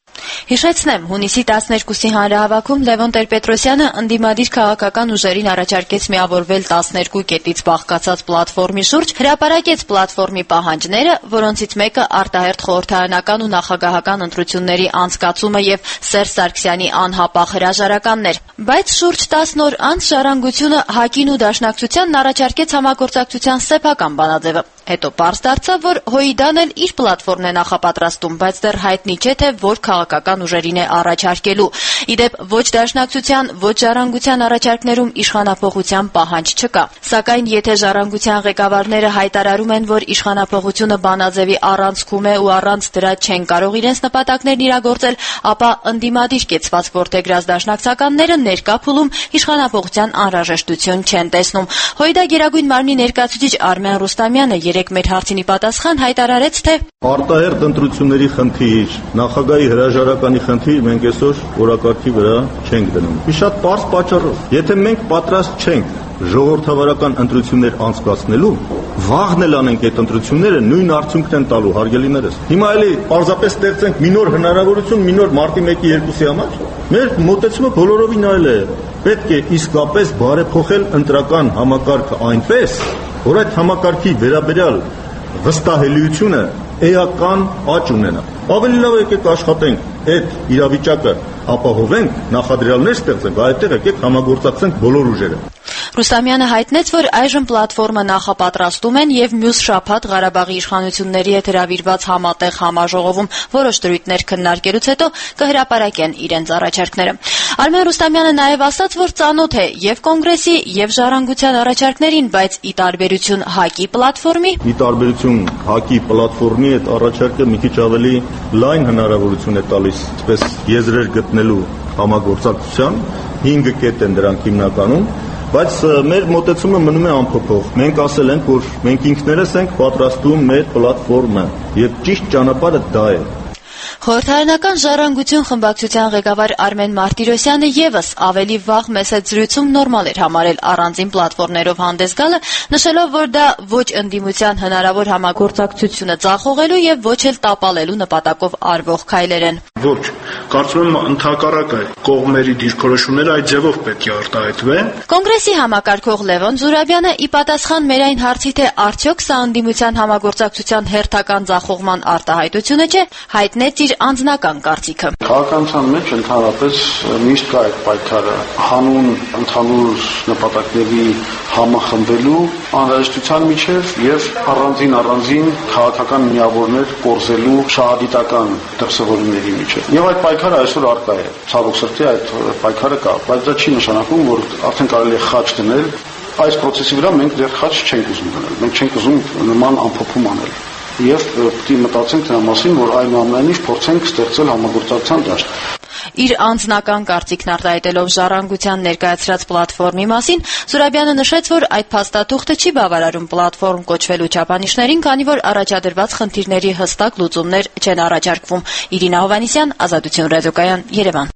Հիշեցնեմ, հունիսի տասներկուսի հանրահավաքում Լևոն Տեր-Պետրոսյանը ընդդիմադիր քաղաքական ուժերին առաջարկեց միավորվել տասներկու կետից բաղկացած պլատֆորմի շուրջ, հրապարակեց պլատֆորմի պահանջները, որոնցից մեկը արտահերթ խորհրդարանական ու նախագահական ընտրությունների անցկացումը եւ Սերժ Սարգսյանի անհապաղ հրաժարականն էր։ Բայց շուրջ տասն օր անց Ժառանգությունը ՀԱԿ-ին ու Դաշնակցությանն առաջարկեց համագործակցության սեփական բանաձևը։ Հետո պարզ դարձավ, որ Հոիդան էլ իր պլատֆորմն է նախապատրաստում, բայց դեռ հայտնի չէ, թե որ քաղաքական ուժերին է առաջարկելու։ Իդեպ ոչ Դաշնակցության, ոչ Ժառանգության առաջարկներում իշխանափոխության պահանջ չկա։ Սակայն եթե Ժառանգության ղեկավարները հայտարարում են, որ իշխանափոխությունը բանաձևի առանցքում է ու առանց դրա չեն կարող իրենց նպատակներն իրագործել, ապա ընդդիմադիր կեցված որդեգրած դաշնակցականները ներկա փուլում իշխանափոխության անհրաժեշտություն չեն տեսնում։ Հոիդա Գերագույն մարմնի ներկայացուցիչ Արմեն Ռուստամյանը երեք մեր հարցինի պատասխան հայտարարեց, թե արտահերթ ընտրությունների խնդիր, նախագահի հրաժարականի խնդիր մենք այսօր օրակարգի վրա չենք դնում։ Մի շատ պարզ պատճառով, եթե մենք պատրաստ չենք ժողովրդավարական ընտրություններ անցկացնելու, վաղն էլ անենք այդ ընտրությունները, նույն արդյունքն են տալու, հարգելիներս։ Հիմա էլի պարզապես ստեղծենք մի նոր հնարավորություն, մի նոր մարտի մեկի երկուսի համար։ Մեր մոտեցումը բոլորովին այլ է։ Պետք է իսկապես բարեփոխել ընտրական համակարգը այնպես, որ այդ համակարգի վերաբերյալ վստահելիությունը էական աճ ունենա։ Ավելի լավ եկեք աշխատենք այդ իրավիճակը ապահովենք, նախադրյալներ ստեղծենք, այդտեղ եկեք համագործակցենք բոլոր ուժերը։ Ռուստամյանը հայտնեց, որ այժմ պլատֆորմը նախապատրաստում են եւ մյուս շաբաթ Ղարաբաղի իշխանությունների հետ հրավիրված համատեղ համաժողովում որոշ դրույթներ քննարկելուց հետո կհրապարակեն իրենց առաջարկները։ Արմեն Ռուստամյանը նաեւ ասաց, որ ծանոթ է եւ կոնգրեսի եւ Ժառանգության առաջարկներին, բայց ի տարբերություն ՀԱԿ-ի պլատֆորմի Ի տարբերություն ՀԱԿ-ի պլատֆորմի այդ առաջարկը մի քիչ ավելի լայն հնարավորություն է տալիս, այսպես եզրեր գտնելու համագործակցության, հինգ կետ են դրանք հիմնականում, բայց մեր մոտեցումը մնում է անփոփոխ։ Մենք ասել ենք, որ մենք ինքներս ենք պատրաստում մեր պլատֆորմը եւ ճիշտ ճանապարհը դա է։ Խորհրդարանական Ժառանգություն խմբակցության ղեկավար Արմեն Մարտիրոսյանը եւս ավելի վաղ մեծ զրույցում նորմալ էր համարել առանձին պլատֆորմներով հանդես գալը, նշելով, որ դա ոչ ընդդիմության հնարավոր համագործակցությունը ձախողելու եւ ոչ էլ տապալելու նպատակով արվող քայլեր են։ Ոչ, կարծում եմ ընդհակառակը կողմերի դիրքորոշումները այդ ձևով պետք է արտահայտվեն։ Կոնգրեսի համակարգող Լևոն Զուրաբյանը ի պատասխան մեր այն հարցի, թե արդյոք սա ընդդիմության համագործակցության հերթական ձախողման արտահայտությունը չէ, հայտնեց իր անձնական կարծիքը։ Քաղաքականության մեջ ընդհանրապես միշտ կա այդ պայքարը հանուն ընդհանուր նպատակների համախմբելու անհրաժեշտության միջև եւ առանձին առանձին քաղաքական միավորներ կորզելու շահադիտական դրսևորումների միջև։ Եվ այդ պայքարը այսօր առկա է։ Ցավոք սրտի այդ պայքարը կա, բայց դա չի նշանակում, որ արդեն կարելի է խաչ դնել։ Այս process-ի վրա մենք դեռ խաչ չենք ուզում դնել։ Մենք չենք ուզում նման ամփոփում անել։ Եվ պետք է մտածենք դրա մասին, որ այնուամենայնիվ փորձենք ստեղծել համագործակցության դաշտ։ Իր անձնական կարծիքն արտահայտելով Ժառանգության ներկայացրած պլատֆորմի մասին, Զուրաբյանը նշեց, որ այդ փաստաթուղթը չի բավարարում պլատֆորմ կոչվելու չափանիշներին, քանի որ առաջադրված խնդիրների հստակ լուծումներ չեն առաջարկվում։ Իրինա Հովհաննիսյան, Ազատություն ռադիոկայան, Երևան։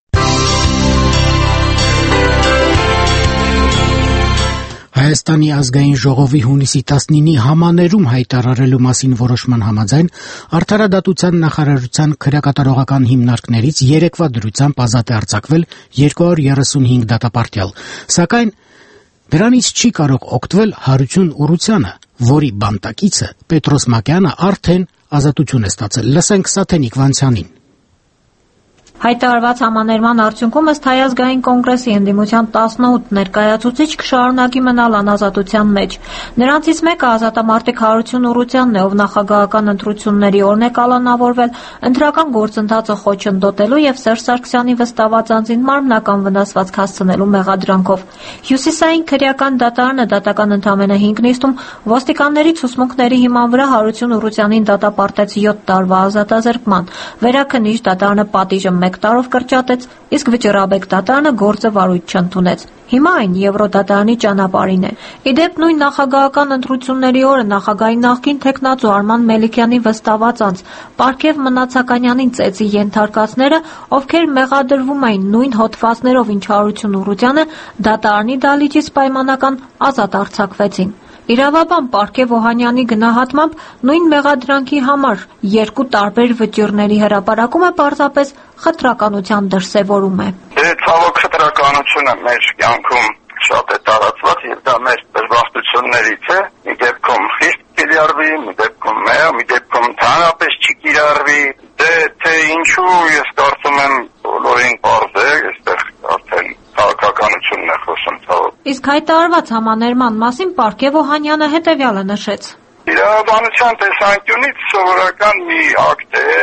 Հայաստանի ազգային ժողովի հունիսի տասնինի համաներում հայտարարելու մասին որոշման համաձայն Արդարադատության նախարարության քրեակատարողական հիմնարկներից երեկվա դրությամբ ազատ է արձակվել երկու հարյուր երեսունհինգ դատապարտյալ, սակայն դրանից չի կարող օգտվել Հարություն Ուռությանը, որի բանտակիցը Պետրոս Մակյանը արդեն ազատություն է ստացել։ Լսենք Սաթենիկ Վանցյանին։ Հայտարարված համաներման արդյունքում ըստ Հայ ազգային կոնգրեսի ընդդիմության տասնութ ներկայացուցիչ կշարունակի մնալ անազատության մեջ։ Նրանցից մեկը ազատամարտիկ Հարություն Ուռությանն է, ով նախագահական ընտրությունների օրն է կալանավորվել ընտրական գործընթացը խոչընդոտելու եւ Սերժ Սարգսյանի վստահված անձին մարմնական վնասվածք հասցնելու մեղադրանքով։ Հյուսիսային քրեական դատարանը դատական ընդամենը հինգ նիստում ոստիկանների ցուցմունքների հիման վրա Հարություն Ուռությանին դատապարտեց յոթ տարվա ազատազրկման։ Վերաքննիչ դատարանը պատիժը մեկ տարով կրճատեց, իսկ վճռաբեկ դատարանը գործը վարույթ չընդունեց։ Հիմա այն Եվրոդատարանի ճանապարհին է։ Իդեպ նույն նախագահական ընտրությունների օրը նախագահի նախկին թեկնածու Արման Մելիքյանի վստահված անձ Պարքև Մնացականյանին ծեծի ենթարկածները, ովքեր մեղադրվում էին նույն հոդվածներով, ինչ Հարություն Ուռությանը, դատարանի դալիճից պայմանական ազատ արձակվեցին։ Իրավաբան Պարքև Օհանյանի գնահատմամբ նույն մեղադրանքի համար երկու տարբեր վճիռների հրապարակումը պարզապես խտրականության դրսևորում է։ Դե ցավոք խտրականությունը մեր կյանքում շատ է տարածված եւ դա մեր դժբախտություններից է։ Մի դեպքում խիստ կիրառվի, մի դեպքում մեղա, մի դեպքում ընդհանրապես չի կիրառվի։ Դե թե ինչու ես կարծում եմ բոլորին պարզ է, այստեղ արդեն քաղաքականությունն է խոսում ցավոք։ Իսկ հայտարարված համաներման մասին Պարքև Օհանյանը հետևյալը նշեց. Իրավաբանության տեսանկյունից սովորական մի ակտ է,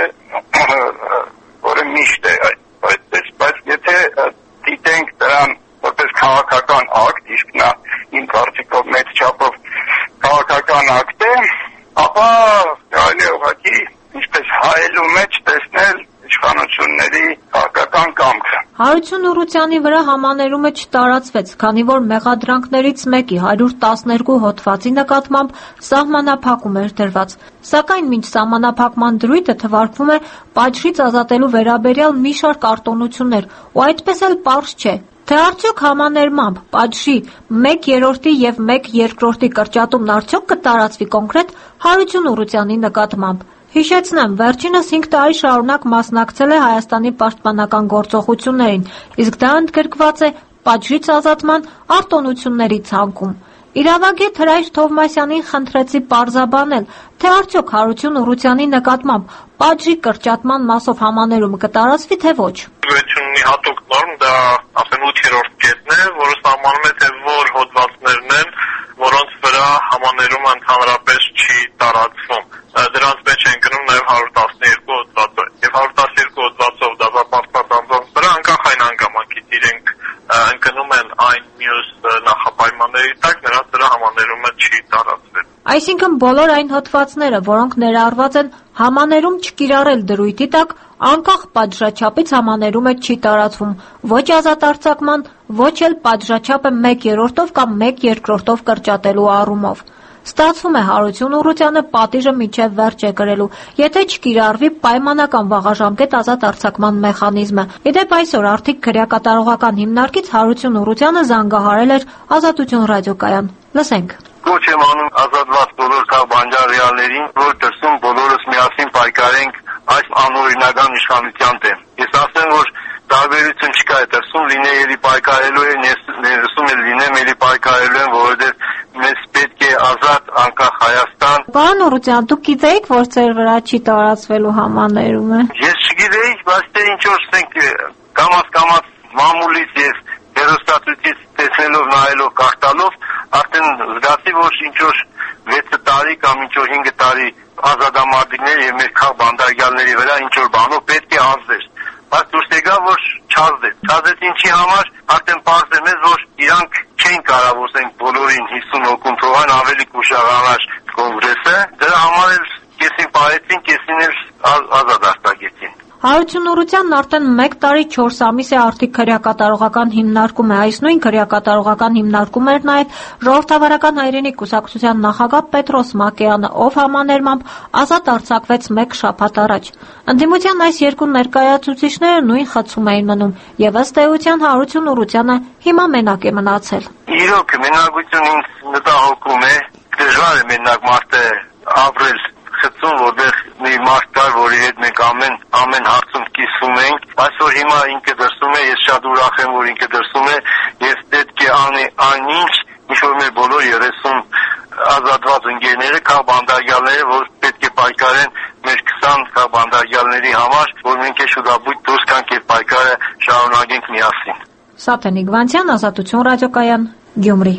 որը միշտ է այդպես, բայց եթե դիտենք դրան որպես քաղաքական ակտ, իսկ նա իմ կարծիքով մեծ չափով քաղաքական ակտ է, ապա կարելի է ուղղակի ինչպես հայելու մեջ տեսնել իշխանությունների քաղաքական կամքը։ Հարություն Ուռուցյանի վրա համաներումը չտարածվեց, քանի որ մեղադրանքներից մեկի հարյուր տասներկու հոդվածի նկատմամբ սահմանափակում էր դրված։ Սակայն մինչ սահմանափակման դրույթը թվարկվում է պատժից ազատելու վերաբերյալ մի շարք արտոնություններ, ու այդպես էլ պարզ չէ, թե արդյոք համաներմամբ պատժի մեկ երրորդի եւ մեկ երկրորդի կրճատումն արդյոք կտարածվի կոնկրետ Հարություն Ուռուցյանի նկատմամբ։ Հիշեցնեմ, վերջինս հինգ տարի շարունակ մասնակցել է Հայաստանի պաշտպանական գործողություններին, իսկ դա ընդգրկված է պատժից ազատման արտոնությունների ցանկում։ Իրավագետ Հրայր Թովմասյանին խնդրեցի պարզաբանել, թե արդյոք Հարություն Ուռուցյանի նկատմամբ պատժի կրճատման մասով համաներումը կտարածվի, թե ոչ։ Ունի հատուկ նորմ, դա ասեմ ութերորդ կետն է, որը սահմանում է, թե որ հոդվածներն են, որոնց վրա համաներումը ընդհանրապես չի տարածվում։ Դրանց մեջ են գնում նաև հարյուր տասներկու հոդվածը, եւ հարյուր տասներկու հոդվածով դատապարտված անձանց վրա անկախ այն հանգամանքից իրենք ընկնում են այն մյուս նախապայմանների տակ, նրանց վրա համաներումը չի տարածվել։ Այսինքն բոլոր այն հոդվածները, որոնք ներառված են համաներում չկիրառել դրույթի տակ, անկախ պատժաչափից համաներումը չի տարածվում, ոչ ազատարձակման, ոչ էլ պատժաչափը մեկ երրորդով կամ մեկ երկրորդով կրճատելու առումով։ Ստացվում է Հարություն Ուռուցյանը պատիժը մինչև վերջ է կրելու, եթե չկիրառվի պայմանական վաղաժամկետ ազատ արձակման մեխանիզմը։ Իդեպ այսօր արդիկ քրեակատարողական հիմնարկից Հարություն Ուռուցյանը զանգահարել էր Ազատություն ռադիոկայան։ Լսենք։ Կոչ եմ անում ազատված բոլոր քաղբանջարյալներին, որ դրսում բոլորս միասին պայքարենք այս անօրինական իշխանության դեմ։ Ես ասեմ, որ տարբերություն չկա է դրսում, լինեելի պայքարելու է, ներսում էլ լինեմ, էլի պայքարելու են, որովհետև մեզ պետք է ազատ անկախ Հայաստան։ Պարոն Ուռուցյան, դուք գիտեիք, որ ձեր վրա չի տարածվելու համաներումը։ Ես չգիտեի, բայց թե ինչ որ ասենք կամաց-կամաց մամուլից եւ հերոստատուտից տեսնելով, նայելով, կարդալով, արդեն զգացի, որ ինչ որ վեց տարի կամ ինչ որ հինգ տարի ազատամարտիկների եւ մեր քաղբանդարգյալների վրա ինչ որ բանով պետք է ազդեր։ Բայց դուրս եկա, որ չազդեց։ Չազդեց ինչի համար, արդեն պարզ է մեզ, որ իրանք չեն կարող ասենք բոլորին հիսուն հոգուն թողան, ավելի կուշաղանար կոնգրեսը, դրա համար էլ կեսին պարեցին, կեսին էլ ազատ արձակեցին։ Հարություն Ուռուցյանն արդեն մեկ տարի չորս ամիս է արդիկ քրեակատարողական հիմնարկում է, այս նույն քրեակատարողական հիմնարկում էր նաև Ժողովրդավարական հայրենիք կուսակցության նախագահ Պետրոս Մակեյանը, ով համաներմամբ ազատ արձակվեց մեկ շաբաթ առաջ։ Ընդդիմության այս երկու ներկայացուցիչները նույն խցում էին մնում, եւ ըստ էության Հարություն Ուռուցյանը հիմա մենակ է մնացել։ Իրոք մենակություն ինձ մտահոգում է, դժվար է մենակ մարդը ապրել խցում, որտեղ մի մարդ կար, որի հետ մենք ամեն ամեն հարցում կիսվում ենք, բայց որ հիմա ինքը դրսում է, ես շատ ուրախ եմ, որ ինքը դրսում է, ես պետք է անի այնինչ, ինչ որ մեր բոլոր երեսուն ազատված ընկերները, քաղբանդարգյալները, որ պետք է պայքարեն մեր քսան քաղբանդարգյալների համար, որ մենք է շուտաբույտ դուրս գանք եւ պայքարը շարունակենք միասին։ Սաթենիկ Վանցյան, Ազատություն ռադիոկայան, Գյումրի։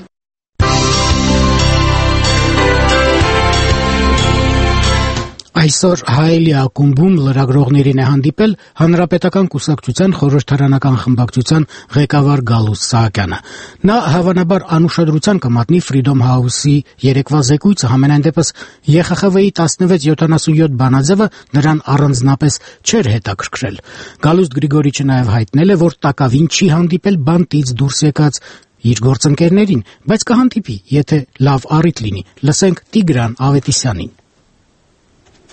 Այսօր Հայելի ակումբում լրագրողներին է հանդիպել Հանրապետական կուսակցության խորհրդարանական խմբակցության ղեկավար Գալուստ Սահակյանը։ Նա հավանաբար անուշադրության կմատնի Freedom House-ի երեկվա զեկույցը, համենայն դեպս Ե Խ Խ V-ի տասնվեց յոթանասունյոթ բանաձևը նրան առանձնապես չէր հետաքրքրել։ Գալուստ Գրիգորիչը նաև հայտնել է, որ տակավին չի հանդիպել բանտից դուրս եկած իր գործընկերներին, բայց կհանդիպի, եթե լավ առիթ լինի։ Լսենք Տիգրան Ավետիսյանին։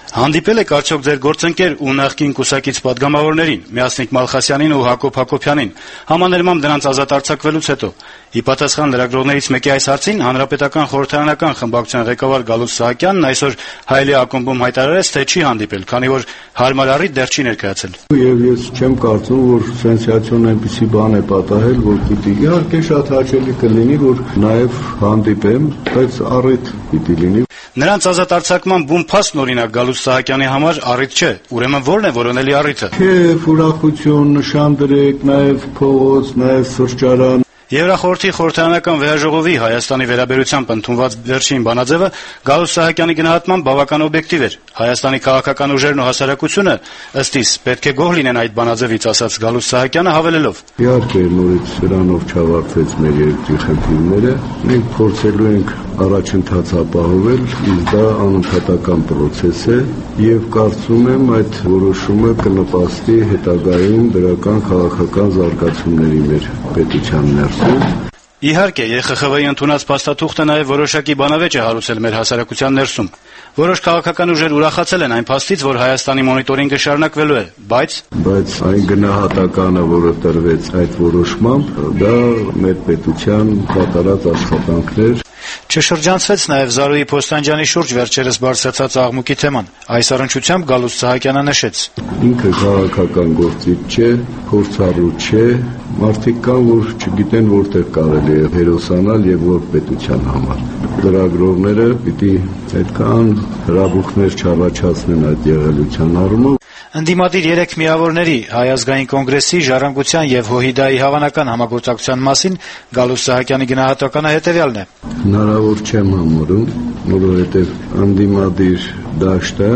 Հանդիպել եք արդյոք ձեր գործընկեր ու նախկին կուսակից պատգամավորներին՝ Միասնիկ Մալխասյանին ու Հակոբ Հակոբյանին, համաներմամբ դրանց ազատ արձակվելուց հետո։ Ի պատասխան լրագրողներից մեկի այս հարցին Հանրապետական խորհրդարանական խմբակցության ղեկավար Գալուստ Սահակյանն այսօր Հայելի ակումբում հայտարարեց, թե չի հանդիպել, քանի որ հարմար առիթ դեռ չի ներկայացել։ Եվ ես չեմ կարծում, որ սենսացիոն այնպիսի բան է պատահել, որ պիտի իհարկե շատ հաճելի կլինի, որ նաև հանդիպեմ, բայց առիթ պիտի լինի։ Նրանց ազատ արձակման բուն փաստն օրինակ Գալուստ Սահակյանի համար առիթ չէ, ուրեմն ո՞րն է որոնելի առիթը։ Քեֆ, ուրախություն, նշան դրեք, նաև փողոց, նաև սրճարան։ Եվրախորհրդի խորհրդարանական վեհաժողովի Հայաստանի վերաբերությամբ ընդունված վերջին բանաձևը Գալուստ Սահակյանի գնահատմամբ բավական օբյեկտիվ էր։ Հայաստանի քաղաքական ուժերն ու հասարակությունը ըստ իս պետք է գոհ լինեն այդ բանաձևից, ասաց Գալուստ Սահակյանը հավելելով. Իհարկե նորից սրանով չավարտվեց մեր երկրի խնդիրները, մենք փորձելու ենք առաջընթաց ապահովել, իսկ դա անընդհատական process է եւ կարծում եմ այդ որոշումը կնպաստի հետագայում դրական քաղաքական զարգացումների մեր պետության ներսում։ Իհարկե, Է Խ Խ V-ի ընդունած փաստաթուղթը նաև որոշակի բանավեճ է հարուցել մեր հասարակության ներսում։ Որոշ քաղաքական ուժեր ուրախացել են այն փաստից, որ Հայաստանի մոնիտորինգը շարունակվելու է, բայց բայց այն գնահատականը, որը տրվեց այդ որոշմամբ, դա մեր պետության կատարած աշխատանքներ։ Չշրջանցվեց նաև Զարուհի Փոստանջյանի շուրջ վերջերս բարձրացած աղմուկի թեման։ Այս առնչությամբ Գալուստ Սահակյանը նշեց. Ինքը քաղաքական գործիք չէ, փորձառու չէ, մարդիկ կան, որ չգիտեն որտեղ կարելի է հերոսանալ եւ որ պետության համար։ Լրագրողները պիտի այդքան հրաբուխներ չառաջացնեն այդ եղելության առումով։ Ընդդիմադիր երեք միավորների Հայ ազգային կոնգրեսի, Ժառանգության եւ ՀՅԴ-ի հավանական համագործակցության մասին Գալուստ Սահակյանի գնահատականը հետեւյալն է. Հնարավոր չեմ համարում, որովհետեւ ընդդիմադիր դաշտը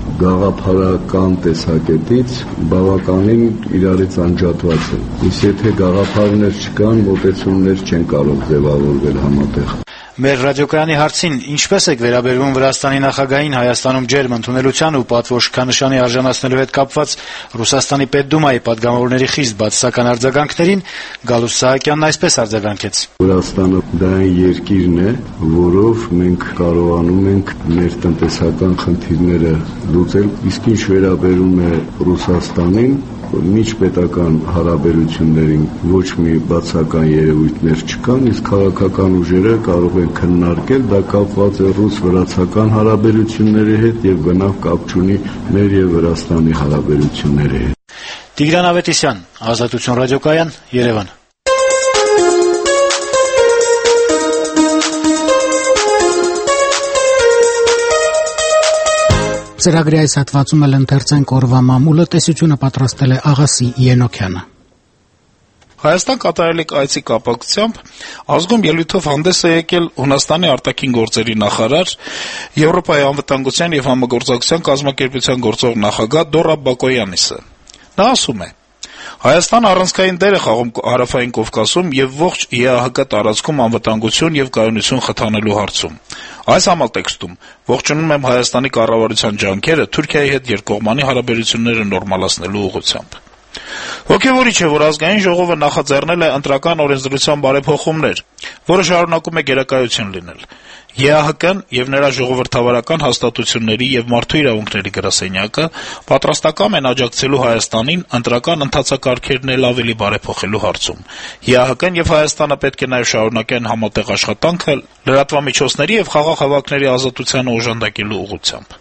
գաղափարական տեսակետից բավականին իրարից անջատված է։ Իսկ եթե գաղափարներ չկան, մոտեցումներ չեն կարող ձևավորվել համատեղ։ Մեր ռադիոկայանի հարցին ինչպես եք վերաբերվում Վրաստանի նախագահին Հայաստանում ջերմ ընդունելության ու պատվո շքանշանի արժանացնելու հետ կապված Ռուսաստանի Պետդումայի պատգամավորների խիստ բացասական արձագանքներին, Գալուստ Սահակյանն այսպես արձագանքեց. Վրաստանը դա այն երկիրն է, որով մենք կարողանում ենք մեր տնտեսական խնդիրները լուծել, իսկ ինչ վերաբերում է Ռուսաստանին, միջպետական հարաբերություններին ոչ մի բացական երևույթներ չկան, իսկ քաղաքական ուժերը կարող են քննարկել, դա կապված է ռուս-վրացական հարաբերությունների հետ եւ բնավ կապ չունի մեր եւ Վրաստանի հարաբերությունների հետ։ Տիգրան Ավետիսյան, Ազատություն ռադիոկայան, Երևան։ Ծրագրի այս հատվածում էլ ընթերցենք օրվա մամուլը, տեսությունը պատրաստել է Աղասի Ենոքյանը։ Հայաստան կատարելիք այցի կապակցությամբ ազգում ելույթով հանդես է եկել Հունաստանի արտաքին գործերի նախարար, Եվրոպայի անվտանգության եւ համագործակցության կազմակերպության գործող նախագահ Դորա Բակոյանիսը։ Նա ասում է. Հայաստանը առանցքային դեր է խաղում Հարավային Կովկասում եւ ողջ Է Ա Հ Կ տարածքում անվտանգություն եւ կայունություն խթանելու հարցում։ Այս համատեքստում ողջունում եմ Հայաստանի կառավարության ջանքերը Թուրքիայի հետ երկկողմանի հարաբերությունները նորմալացնելու ուղղությամբ։ Ոգևորիչ է, որ ազգային ժողովը նախաձեռնել է ընտրական օրենսդրության բարեփոխումներ, որը շարունակում է գերակայություն լինել։ Է Ա Հ Կ-ն եւ նրա ժողովրդավարական հաստատությունների եւ մարդու իրավունքների գրասենյակը պատրաստական են աջակցելու Հայաստանին ընտրական ընթացակարգերն էլ ավելի բարեփոխելու հարցում։ Է Ա Հ Կ-ն եւ Հայաստանը պետք է նաեւ շարունակեն համատեղ աշխատանքը լրատվամիջոցների եւ խաղաղ հավաքների ազատությանը օժանդակելու ուղղությամբ։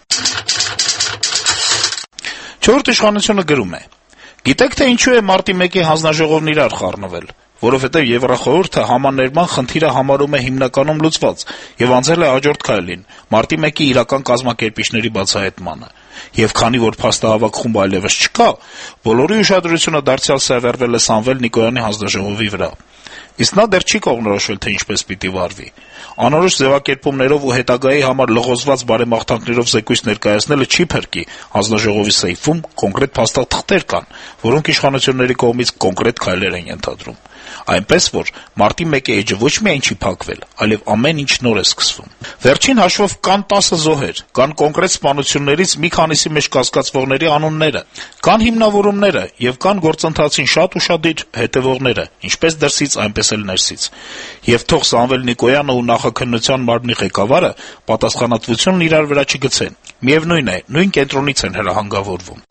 Չորրորդ իշխանությունը գրում է. Գիտեք թե ինչու է մարտի մեկի հանձնաժողովն իրար խառնվել, որովհետև Եվրախորհուրդը համաներման խնդիրը համարում է հիմնականում լուծված եւ անցել է հաջորդ քայլին՝ մարտի մեկի իրական կազմակերպիչների բացահայտմանը։ Եվ քանի որ փաստահավաք խումբ այլևս չկա, բոլորի ուշադրությունը դարձյալ սևեռվել է Սամվել Նիկոյանի հանձնաժողովի վրա։ Իսկ նա դեռ չի կողմնորոշվել, թե ինչպես պիտի վարվի։ Անորոշ ձևակերպումներով ու հետագայի համար լղոզված բարեմաղթանքներով զեկույց ներկայացնելը չի փրկի։ Հանձնաժողովի սեյֆում կոնկրետ փաստաթղթեր կան, որոնք իշխանությունների կողմից կոնկրետ քայլեր են ենթադրում։ Այնպես որ մարտի մեկի էջը ոչ միայն չի փակվել, այլև ամեն ինչ նոր է սկսվում։ Վերջին հաշվով կան տասը զոհեր, կան կոնկրետ սպանություններից մի քանի քանիսի մեջ կասկածվողների անունները, կան հիմնավորումները եւ կան գործընթացին շատ ուշադիր հետեւողները, ինչպես դրսից, այնպես էլ ներսից։ Եվ թող Սամվել Նիկոյանը ու նախաքննության մարմնի ղեկավարը պատասխանատվությունն իրար վրա չգցեն։ Միևնույն է, նույն կենտրոնից են հրահանգավորվում։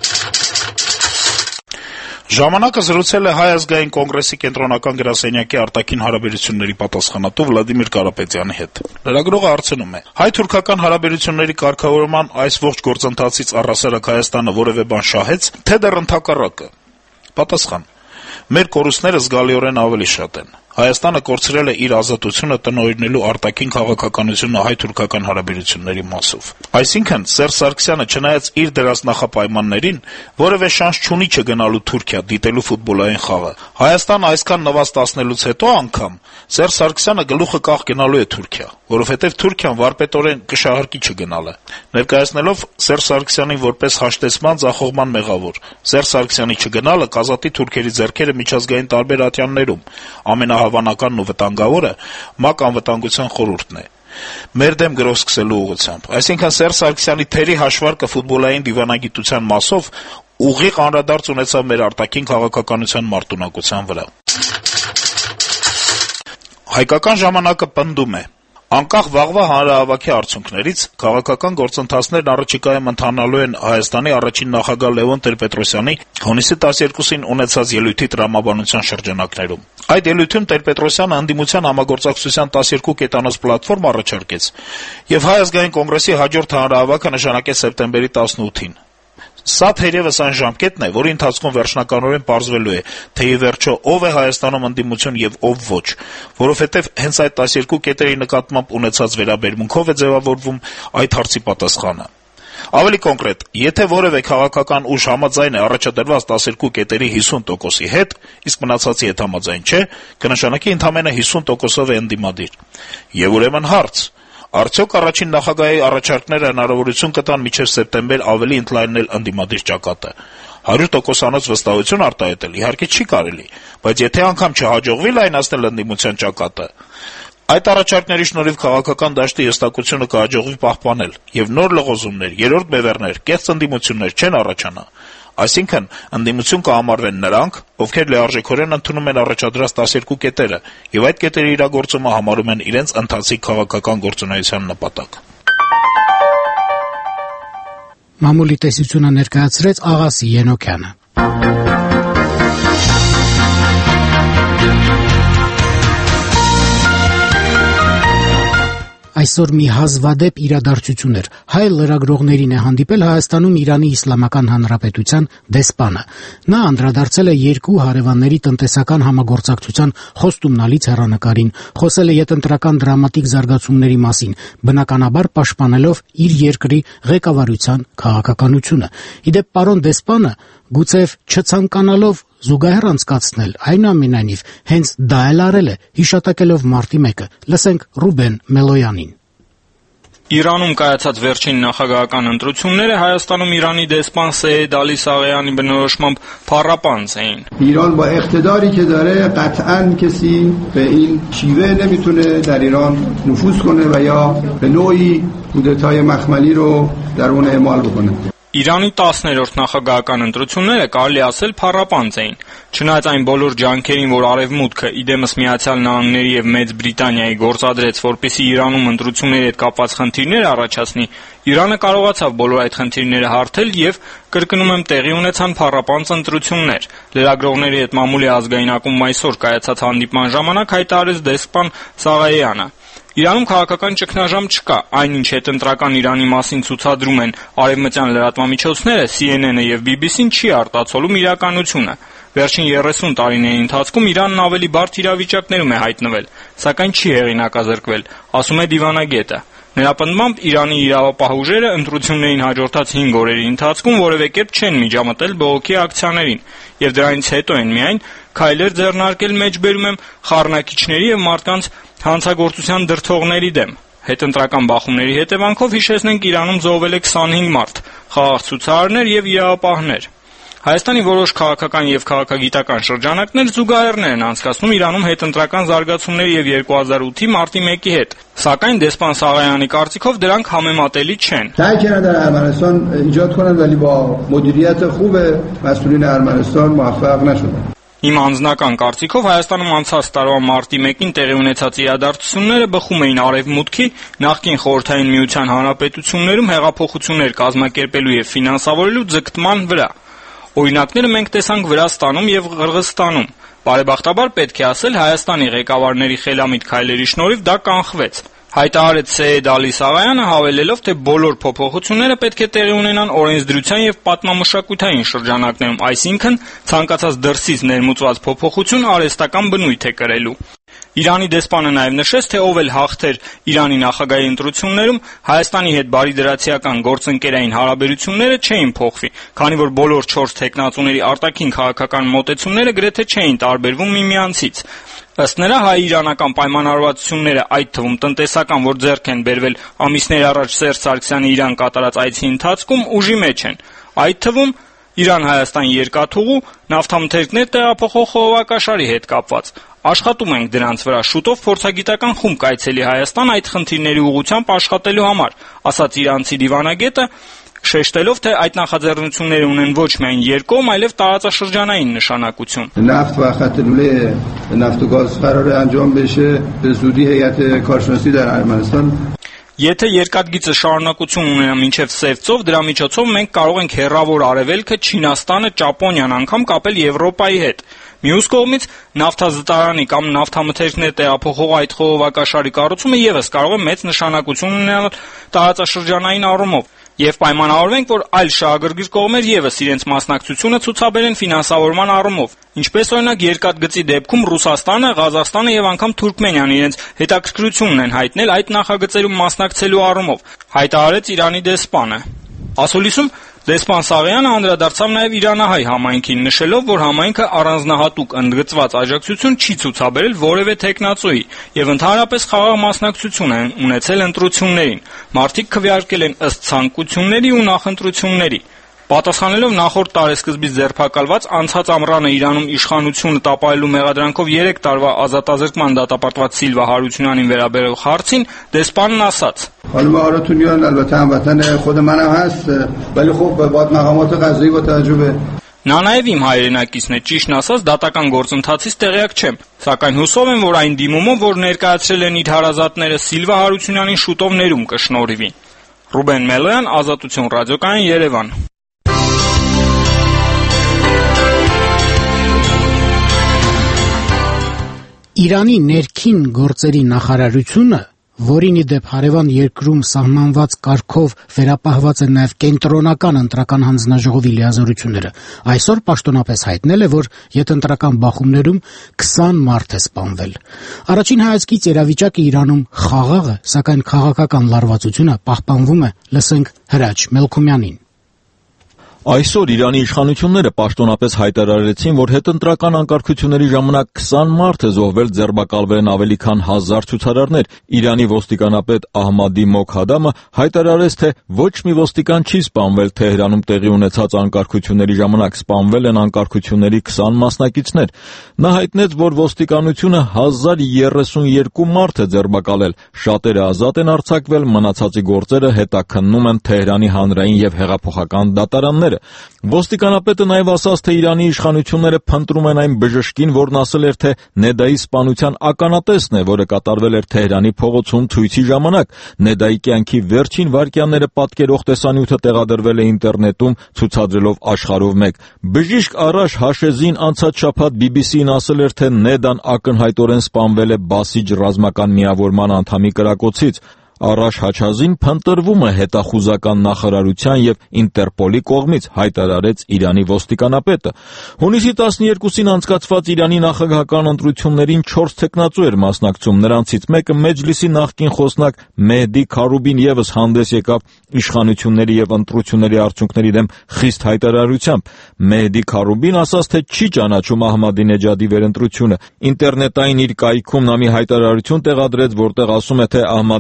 Ժամանակը զրուցել է Հայ ազգային կոնգրեսի կենտրոնական գրասենյակի արտաքին հարաբերությունների պատասխանատու Վլադիմիր Կարապետյանի հետ։ Լրագրողը հարցնում է. հայ-թուրքական հարաբերությունների կարգավորման այս ողջ գործընթացից առհասարակ Հայաստանը որևէ բան շահեց, թե դեռ ընդհակառակը։ Պատասխան. մեր կորուստները զգալիորեն ավելի շատ են։ Հայաստանը կորցրել է իր ազատությունը տնօրինելու արտաքին քաղաքականությունը հայ-թուրքական հարաբերությունների մասով։ Այսինքն, Սերժ Սարգսյանը, չնայած իր դրած նախապայմաններին, որևէ շանս չունի չգնալու Թուրքիա դիտելու ֆուտբոլային խաղը։ Հայաստանը այսքան նվաստացնելուց հետո անգամ Սերժ Սարգսյանը գլուխը կախ գնալու է Թուրքիա, որովհետև Թուրքիան վարպետորեն կշահարկի չգնալը։ Ներկայացնելով Սերժ Սարգսյանին որպես հաշտեցման ձախողման մեղավոր, Սերժ Սարգսյանի չգնալը կազատի թուրքերի ձեռքերը միջազգային տարբեր ատյաններում, ամենահ հավանականն ու վտանգավորը ՄԱԿ անվտանգության խորհուրդն է։ Մեր դեմ գրող սկսելու ուղղությամբ։ Այսինքն Սերժ Սարգսյանի թերի հաշվարկը ֆուտբոլային դիվանագիտության մասով ուղիղ անդրադարձ ունեցավ մեր արտաքին քաղաքականության մարտունակության վրա։ Հայկական ժամանակը պնդում է. անկախ վաղվա հանրահավաքի արդյունքներից քաղաքական գործընթացներն առաջիկայում ընթանալու են Հայաստանի առաջին նախագահ Լևոն Տեր-Պետրոսյանի հունիսի տասներկուսին ունեցած ելույթի տրամաբանության շրջանակներում։ Այդ ելույթում Տեր-Պետրոսյանը ընդդիմության համագործակցության տասներկու կետանոց պլատֆորմ առաջարկեց եւ Հայ ազգային կոնգրեսի հաջորդ հանրահավաքը նշանակեց սեպտեմբերի տասնութին։ Սա թերևս այն ժամկետն է, որի ընթացքում վերջնականորեն պարզվելու է, թե ի վերջո ով է Հայաստանում ընդդիմություն եւ ով ոչ, որովհետեւ հենց այդ տասներկու կետերի նկատմամբ ունեցած վերաբերմունքով է ձևավորվում այդ հարցի պատասխանը։ Ավելի կոնկրետ, եթե որևէ քաղաքական ուժ համաձայն է առաջադրված տասներկու կետերի հիսուն տոկոսի հետ, իսկ մնացածի հետ համաձայն չէ, կնշանակի ընդամենը հիսուն տոկոսով է ընդդիմադիր։ Եվ ուրեմն հարց. արդյոք առաջին նախագահի առաջարկները հնարավորություն կտան մինչև սեպտեմբեր ավելի ընդլայնել ընդդիմադիր ճակատը։ հարյուր տոկոսանոց վստահություն արտահայտել իհարկե չի կարելի, բայց եթե անգամ չհաջողվի լայնացնել ընդդիմության ճակատը, այդ առաջարկների շնորհիվ քաղաքական դաշտի հստակությունը կհաջողվի պահպանել, եւ նոր լղոզումներ, երրորդ բևեռներ, կեղծ ընդդիմություններ չեն առաջանա։ Այսինքն, ընդդիմություն կհամարվեն նրանք, ովքեր լիարժեքորեն ընդունում են առաջադրած տասներկու կետերը եւ այդ կետերի իրագործումը համարում են իրենց ընթացիկ քաղաքական գործունեության նպատակ։ Մամուլի տեսությունը ներկայացրեց Աղասի Ենոքյանը։ Այսօր մի հազվադեպ իրադարձություն էր։ Հայ լրագրողներին է հանդիպել Հայաստանում Իրանի Իսլամական Հանրապետության դեսպանը։ Նա անդրադարձել է երկու հարևանների տնտեսական համագործակցության խոստումնալից հեռանկարին, խոսել է յետընտրական դրամատիկ զարգացումների մասին, բնականաբար պաշտպանելով իր երկրի ղեկավարության քաղաքականությունը։ Իդեպ պարոն դեսպանը գուցեև չցանկանալով զուգահեռ անցկացնել, այնուամենայնիվ հենց դա էլ արել է, հիշատակելով մարտի մեկը։ Լսենք Ռուբեն Մելոյանին։ Իրանում կայացած վերջին նախագահական ընտրությունները Հայաստանում Իրանի դեսպան Սեյեդ Ալի Սաղեյանի բնորոշմամբ փառապանծ էին։ ایران با اقتداری که داره قطعاً کسی به این شیوه نمیتونه در ایران نفوذ کنه و یا به نوعی کودتای مخملی رو در اون اعمال بکنه. Իրանի տասներորդ նախագահական ընտրությունները կարելի ասել փառապանծ էին։ Չնայած այն բոլոր ջանքերին, որ Արևմուտքը իդեմս Միացյալ Նահանգների եւ Մեծ Բրիտանիայի գործադրեց, որպեսզի Իրանում ընտրությունների հետ կապված խնդիրներ առաջացնի, Իրանը կարողացավ բոլոր այդ խնդիրները հարթել եւ կրկնում եմ տեղի ունեցան փառապանծ ընտրություններ։ Լրագրողների հետ մամուլի ազգային ակումբում այսօր կայացած հանդիպման ժամանակ հայտարարեց դեսպան Սաղեյանը։ Իրանում քաղաքական ճգնաժամ չկա, այնինչ հետընտրական Իրանի մասին ցուցադրում են արևմտյան լրատվամիջոցները, C N N-ը եւ B B C-ն չի արտացոլում իրականությունը։ Վերջին երեսուն տարիների ընթացքում Իրանն ավելի բարդ իրավիճակներում է հայտնվել, սակայն չի հեղինակազրկվել, ասում է դիվանագետը։ Նրա պնդմամբ Իրանի իրավապահ ուժերը ընտրություններին հաջորդած հինգ օրերի ընթացքում որևէ կերպ չեն միջամտել բողոքի ակցիաներին, եւ դրանից հետո են միայն քայլեր ձեռնարկել մեջբերում եմ խառնակիչների եւ մարդկանց հանցագործության դրդողների դեմ։ Հետընտրական բախումների հետևանքով հիշեցնենք Իրանում զոհվել է քսանհինգ մարդ, խաղաղ ցուցարարներ եւ իրավապահներ։ Հայաստանի որոշ քաղաքական եւ քաղաքագիտական շրջանակներ զուգահեռներ են անցկացնում Իրանում հետընտրական զարգացումների եւ երկու հազար ութի մարտի մեկի հետ, սակայն դեսպան Սաղայանի կարծիքով դրանք համեմատելի չեն։ سعی کردن در ارمنستان ایجاد کنن ولی با مدیریت خوب مسئولین ارمنستان موفق نشدن. Իմ անձնական կարծիքով Հայաստանում անցած տարվա մարտի մեկին տեղի ունեցած իրադարձությունները բխում էին Արևմուտքի նախկին Խորհրդային Միության հանրապետություններում հեղափոխություններ կազմակերպելու եւ ֆինանսավորելու ձգտման վրա։ Օրինակները մենք տեսանք Վրաստանում եւ Ղրղստանում։ Բարեբախտաբար պետք է ասել Հայաստանի ղեկավարների խելամիտ քայլերի շնորհիվ դա կանխվեց։ Հայտարարեց Սեյեդ Ալի Սաղայանը, հավելելով, թե բոլոր փոփոխությունները պետք է տեղի ունենան օրենսդրության եւ պատմամշակութային շրջանակներում, այսինքն ցանկացած դրսից ներմուծված փոփոխություն արհեստական բնույթ է կրելու։ Իրանի դեսպանը նաև նշեց, թե ով էլ հաղթեր Իրանի նախագահի ընտրություններում, Հայաստանի հետ բարիդրացիական գործընկերային հարաբերությունները չէին փոխվի, քանի որ բոլոր չորս թեկնածուների արտաքին քաղաքական մոտեցումները գրեթե չէին տարբերվում միմյանցից։ Ըստ նրա, հայ-իրանական պայմանավորվածությունները, այդ թվում տնտեսական, որ ձեռք են բերվել ամիսներ առաջ Սերժ Սարգսյանի Իրան կատարած այցի ընթացքում, ուժի մեջ են։ Այդ թվում Իրան-Հայաստան երկաթուղու, նավթամթերքներ տեղափոխող խողովակաշարի հետ կապված։ Աշխատում ենք դրանց վրա, շուտով փորձագիտական խումբ կայցելի Հայաստան այդ խնդիրների ուղղությամբ աշխատելու համար, ասաց իրանցի դիվանագետը, շեշտելով, թե այդ նախաձեռնությունները ունեն ոչ միայն երկկողմ, այլև տարածաշրջանային նշանակություն։ نفت و خط لوله نفت و گاز قرار انجام بشه به زودی هیئت کارشناسی در ارمنستان Եթե երկաթգիծը շարունակություն ունենա մինչև Սև ծով, դրա միջոցով մենք կարող ենք հեռավոր արևելքը, Չինաստանը, Ճապոնիան անգամ կապել Եվրոպայի հետ։ Մյուս կողմից նավթազտարանի կամ նավթամթերքներ տեղափոխող այդ խողովակաշարի կառուցումը եւս կարող է մեծ նշանակություն ունենալ տարածաշրջանային առումով։ Եվ պայմանավորվենք, որ այլ շահագրգիռ կողմեր եւս իրենց մասնակցությունը ցուցաբերեն ֆինանսավորման առումով, ինչպես օրինակ երկաթգծի դեպքում Ռուսաստանը, Ղազախստանը եւ անգամ Թուրքմենիան իրենց հետաքրքրությունն են հայտնել այդ նախագծերում մասնակցելու առումով, հայտարարեց Իրանի դեսպանը։ Ասուլիսում դեսպան Սաղայանը անդրադարձավ նաև իրանահայ համայնքին, նշելով, որ համայնքը առանձնահատուկ ընդգծված աջակցություն չի ցուցաբերել որևէ թեկնածուի եւ ընդհանրապես խաղաղ մասնակցություն են ունեցել ընտրություններին։ Մարդիկ քվեարկել են ըստ ցանկությունների ու նախընտրությունների։ Պատասխանելով նախորդ տարեսկզբից ձերբակալված անցած ամռանը Իրանում իշխանությունը տապալելու մեղադրանքով երեք տարվա ազատազրկման դատապարտված Սիլվա Հարությունյանին վերաբերող հարցին, դեսպանն ասաց. خانم آراتونیان البته هموطن خود منم هست ولی خب باید مقامات قضایی با توجه به Նա նաև իմ հայրենակիցն է, ճիշտն ասած, դատական գործընթացից տեղյակ չեմ, սակայն հուսով եմ, որ այն դիմումով, որ ներկայացրել են իր հարազատները, Սիլվա Հարությունյանին շուտով ներում կշնորհվի։ Ռուբեն Մելոյան, Ազատություն ռադիոկայան, Երևան։ Իրանի ներքին գործերի նախարարությունը, որին ի դեպ հարևան երկրում սահմանված կարգով վերապահված է նաև կենտրոնական ընտրական հանձնաժողովի լիազորությունները, այսօր պաշտոնապես հայտնել է, որ ետընտրական բախումներում քսան մարդ է սպանվել։ Առաջին հայացքից իրավիճակը Իրանում խաղաղ է, սակայն քաղաքական լարվածությունը պահպանվում է, լսենք Հրաչ Մելքումյանին։ Այսօր Իրանի իշխանությունները պաշտոնապես հայտարարեցին, որ հետընտրական անկարգությունների ժամանակ քսան մարդ է զոհվել, ձերբակալվել են ավելի քան հազար ցուցարարներ։ Իրանի ոստիկանապետ Ահմադի Մոքհադամը հայտարարեց, թե ոչ մի ոստիկան չի սպանվել, Թեհրանում տեղի ունեցած անկարգությունների ժամանակ սպանվել են անկարգությունների քսան մասնակիցներ։ Նա հայտնեց, որ ոստիկանությունը հազար երեսունյոթ մարդ է ձերբակալել, շատերը ազատ են արձակվել, մնացածի գործերը հետաքննում են Թեհրանի հանրային եւ հեղափոխական դատարանները։ Ոստիկանապետը նաև ասաց, թե Իրանի իշխանությունները փնտրում են այն բժշկին, որն ասել էր, թե Նեդայի սպանության ականատեսն է, որը կատարվել էր Թեհրանի փողոցում ցույցի ժամանակ։ Նեդայի կյանքի վերջին վայրկյանները պատկերող տեսանյութը տեղադրվել է ինտերնետում, ցուցադրելով աշխարհով մեկ։ Բժիշկ Արաշ Հաշեզին անցած շաբաթ բի բի սի-ին ասել էր, թե Նեդան ակնհայտորեն սպանվել է Բասիջ ռազմական միավորման անդամի կրակոցից։ Արաշ Հաչազին փնտրվում է հետախուզական նախարարության եւ Ինտերպոլի կողմից, հայտարարեց Իրանի ոստիկանապետը։ Հունիսի տասներկուսին անցկացված Իրանի նախագահական ընտրություններին չորս թեկնածու էր մասնակցում, նրանցից մեկը Մեջլիսի նախկին խոսնակ Մեհդի Քարուբին եւս հանդես եկավ իշխանությունների եւ ընտրությունների արդյունքների դեմ խիստ հայտարարությամբ։ Մեհդի Քարուբին ասաց, թե չի ճանաչում Ահմադինեջադի վերընտրությունը։ Ինտերնետային իր կայքում նա մի հայտարարություն տեղադրեց, որտեղ ասում է, թե Ահմադինեջադի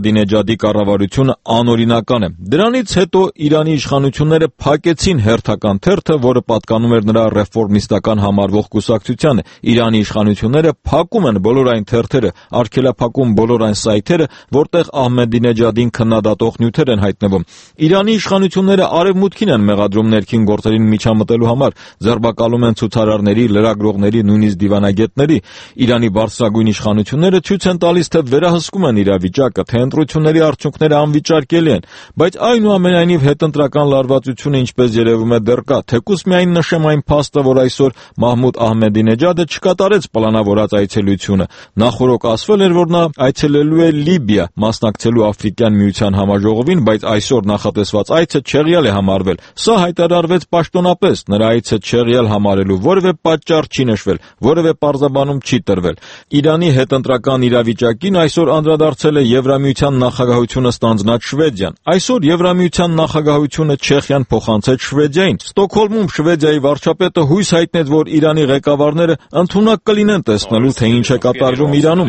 Նեջադի կառավարությունը անօրինական է։ Դրանից հետո Իրանի իշխանությունները փակեցին հերթական թերթը, որը պատկանում էր նրա ռեֆորմիստական համարվող կուսակցությանը։ Իրանի իշխանությունները փակում են բոլոր այն թերթերը, արգելափակում բոլոր այն սայթերը, որտեղ Ահմեդինեջադին քննադատող նյութեր են հայտնվում։ Իրանի իշխանությունները արևմուտքին են մեղադրում ներքին գործերին միջամտելու համար, ձերբակալում են ցուցարարների, լրագրողների, նույնիսկ դիվանագետների։ Իրանի բարձրագույն իշխանությունները ցույց են տալիս, թե վերահսկում են իրավիճակը, թե ընտրությունների արդյունքները անվիճարկելի են, բայց այնուամենայնիվ հետընտրական լարվածությունը, ինչպես երևում է, դեռ կա։ Թեկուզ միայն նշեմ այն փաստը, որ այսօր Մահմուդ Ահմեդինեջադը չկատարեց պլանավորած այցելությունը։ Նախօրոք ասվել էր, որ նա այցելելու է Լիբիա, մասնակցելու Աֆրիկյան միության համաժողովին, բայց այսօր նախատեսված այցը չեղյալ է համարվել։ Սա հայտարարվեց պաշտոնապես, նրա այցը չեղյալ համարելու որևէ պատճառ չի նշվել, որևէ պարզաբանում չի տրվել։ Իրանի հետընտրական իրավիճակին այսօր անդրադարձել է Եվրամիության նախագահությունը ստանձնած Շվեդիան։ Այսօր Եվրամիության նախագահությունը Չեխիան փոխանցեց Շվեդիային։ Ստոկհոլմում Շվեդիայի վարչապետը հույս հայտնեց, որ Իրանի ղեկավարները ընդունակ կլինեն տեսնելու, թե ինչ է կատարվում Իրանում։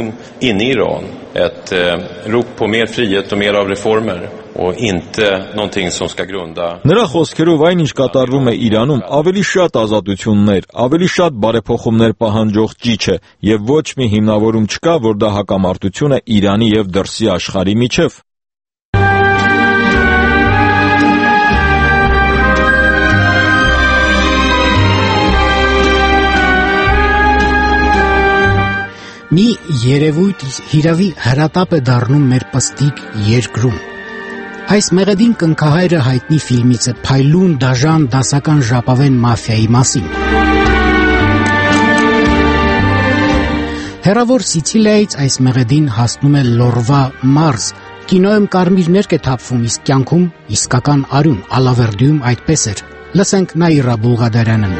Ett rop på mer frihet och mer av reformer och inte någonting som ska grunda. Նրա խոսքերով այն ինչ կատարվում է Իրանում ավելի շատ ազատություններ, ավելի շատ բարեփոխումներ պահանջող ճիչ է եւ ոչ մի հիմնավորում չկա, որ դա հակամարտություն է Իրանի եւ դրսի աշխարհի միջև։ Մի երևույթ հիրավի հրատապ է դառնում մեր պստիկ երկրում։ Այս մեղեդին կնքահայրը հայտնի ֆիլմից է փայլուն, դաժան, դասական ժապավեն մաֆիայի մասին։ Հեռավոր Սիցիլիայից այս մեղեդին հասնում է Լորվա մարզ։ Կինոյում կարմիրներ է թափվում, իսկ կյանքում իսկական արյուն, Ալավերդիում այդպես էր։ Լսենք Նաիրա Բուլղադարյանին։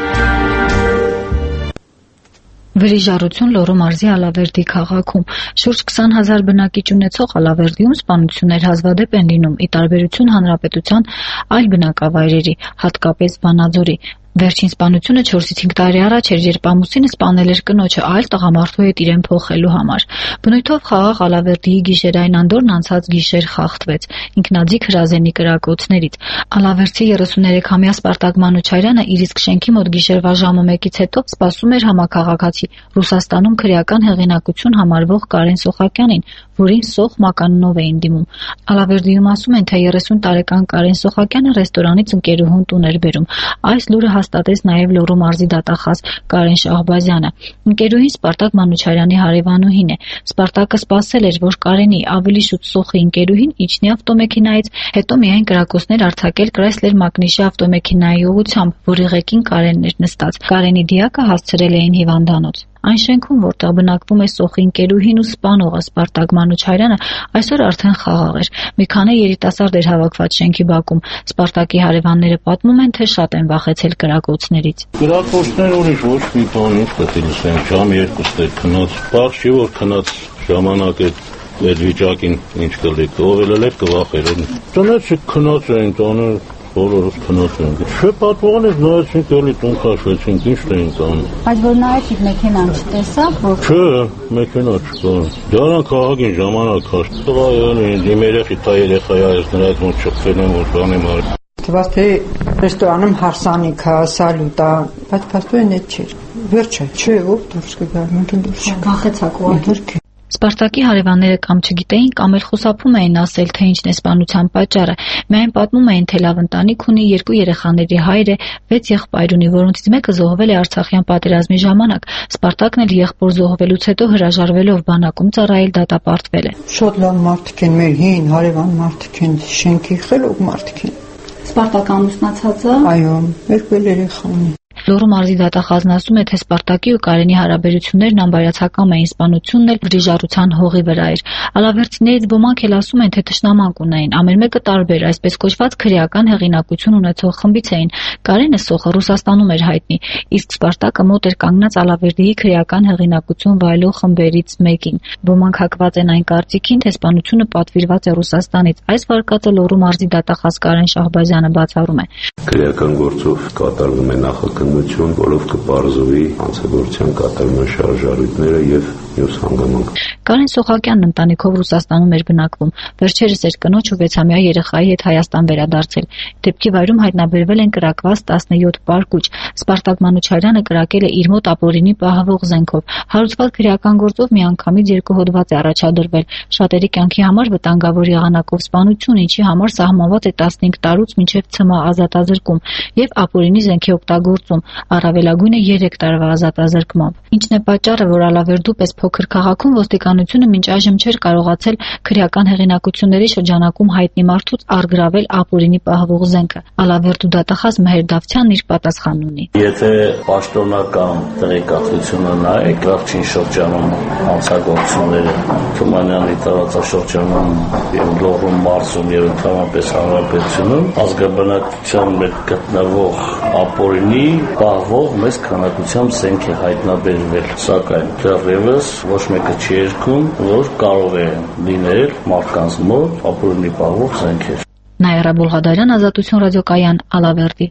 Վրիժառություն Լոռու մարզի Ալավերդի քաղաքում շուրջ քսան հազար բնակիչ ունեցող Ալավերդիում սպանություններ հազվադեպ են լինում՝ ի տարբերություն հանրապետության այլ բնակավայրերի, հատկապես Վանաձորի։ Վերջին սպանությունը չորսից հինգ տարի առաջ էր, երբ ամուսինը սպանել էր կնոջը այլ տղամարդու հետ իրեն փոխելու համար։ Բնույթով խաղաղ Ալավերդիի գիշերային անդորն անցած գիշեր խախտվեց ինքնաձիգ հրազենի կրակոցներից։ Ալավերդի երեսուներեքամյա Սպարտակ Մանուչարյանը իր իսկ շենքի մոտ գիշերվա ժամը մեկից հետո սպասում էր համակարգացի Ռուսաստանում քրեական հեղինակություն համարվող Կարեն Սոխակյանին, որին Սոխ մականունով էին դիմում։ Ալավերդիում ասում են, թե երեսուն տարեկան Կարեն Սոխակյանը ռեստորանից ընկերուհուն տուն էր բերում։ Այս լուրը հաստատեց նաև Լոռու մարզի դատախազ Կարեն Շահբազյանը։ Ընկերուհին Սպարտակ Մանուչարյանի հարևանուհին է։ Սպարտակը սպասել էր, որ Կարենի ավելի շուտ Սոխի ընկերուհին իջնի ավտոմեքենայից, հետո միայն կրակոցներ արձակել Chrysler Magnishi ավտոմեքենայի ուղղությամբ, որի ղեկին Կարենն էր նստած։ Կարենի դիակը հասցրել էին հիվանդանոց։ Այն շենքում, որտեղ բնակվում է Սոխի ընկերուհին ու սպանողը Սպարտակ Մանուչարյանը, այսօր արդեն խաղաղ էր։ Մի քանի երիտասարդ էր հավաքված շենքի բակում։ Սպարտակի հարևանները պատմում են, թե շատ են վախեցել կրակոցներից։ Կրակոցներ ուրիշ ոչ մի բան ինչ պետք է լսենք, ժամ երկուստ է քնած, բախ չի որ քնած ժամանակ է այդ վիճակին ինչ կլի, ով էլ էր կվախեր։ Տնից քնած էին տանը, բոլորս քնած ենք։ Չէ պատվողն էր նայեցինք էլի տուն քաշվեցինք, ինչ էինք անում։ Բայց որ նայեցիք մեքենան չտեսաք, որ Չէ, մեքենա չկա։ Դրանք քաղաքին ժամանակ քաշ։ Տղայանը իմ երեխի տա երեխայի այս նրա հետ ոնց չփվել եմ որ բանեմ արել։ Թվաց թե ռեստորանում հարսանիք է, սալյուտ է, բայց փաստորեն այդ չէր։ Վերջը, չէ, ով դուրս կգա, մենք դուրս չգախեցաք ու Սպարտակի հարևանները կամ չգիտեին, կամ էլ խուսափում էին ասել, թե ինչն է սպանության պատճառը։ Միայն պատմում էին, թե լավ ընտանիք ունի, երկու երեխաների հայր է, վեց եղբայր ունի, որոնցից մեկը զոհվել է Արցախյան պատերազմի ժամանակ։ Սպարտակն էլ եղբոր զոհվելուց հետո հրաժարվելով բանակում ծառայել դատապարտվել է։ Շատ լավ մարդիկ են, մեր հին հարևան մարդիկ են, շենքի խելոք մարդիկ են։ Սպարտակը ամուսնացած է։ Այո, երկու երեխա ունի։ Լոռու մարզի դատախազն ասում է, թե Սպարտակի ու Կարենի հարաբերություններն անբարյացակամ էին, սպանությունն էլ վրիժառության հողի վրա էր։ Ալավերդիներից ոմանք էլ ասում են, թե թշնամանք ունեին, ամեն մեկը տարբեր, այսպես կոչված քրեական հեղինակություն ունեցող խմբից էին։ Կարենը Սոխը Ռուսաստանում էր հայտնի, իսկ Սպարտակը մոտ էր կանգնած Ալավերդիի քրեական հեղինակություն վայելող խմբերից մեկին։ Ոմանք հակված են այն կարծիքին, թե սպանությունը պատվիրված է Ռուսաստանից։ Այս վարկածը Լոռու մարզի դատախազ Կարեն Շահբազյանը բացառում է։ Քրեական գործով կատարվում է նախաքննություն, որով կպարզվի հանցագործության կատարման շարժառիթները եւ մյուս հանգամանքները։ Կարեն Սոխակյանն ընտանիքով Ռուսաստանում էր բնակվում։ Վերջերս էր կնոջ ու վեցամյա երեխայի հետ Հայաստան վերադարձել։ Դեպքի վայրում հայտնաբերվել են կրակված տասնյոթ պարկուճ։ Սպարտակ Մանուչարյանը կրակել է իր մոտ ապօրինի պահվող զենքով։ Հարուցված քրեական գործով միանգամից երկու հոդված է առաջադրվել։ Շատերի կյանքի համար վտանգավոր եղանակով սպանություն, ինչի համար սահմանված է տասնհինգ տարուց մինչև ցմահ ազատազրկում եւ ապօրինի զենքի օգտագործում, առավելագույնը երեք տարվա ազատազրկմամբ։ Ինչն է պատճառը, որ Ալավերդու պես փոքր քաղաքում ոստիկանությունը մինչ այժմ չէր կարողացել քրեական հեղինակությունների շրջանակում հայտնի մարդուց առգրավել ապօրինի պահվող զենքը։ Ալավերդու դատախազ Մհեր Դավթյանն իր պատասխանն ունի։ Եթե պաշտոնական տեղեկատվությունը նայեք, վերջին շրջանում հանցագործությունները Թումանյանի տարածաշրջանում եւ Լոռու մարզում եւ ընդհանրապես հանրապետությունում ազգաբնակության մեջ գտնվող ապօրինի պահվող մեծ քանակությամբ զենք է հայտնաբերվել, սակայն դեռևս ոչ մեկը չի երգում, որ կարող է լինել մարդկանց մոտ ապօրինի պահվող զենքեր։ Նաիրա Բուլղադարյան, Ազատություն ռադիոկայան, Ալավերդի։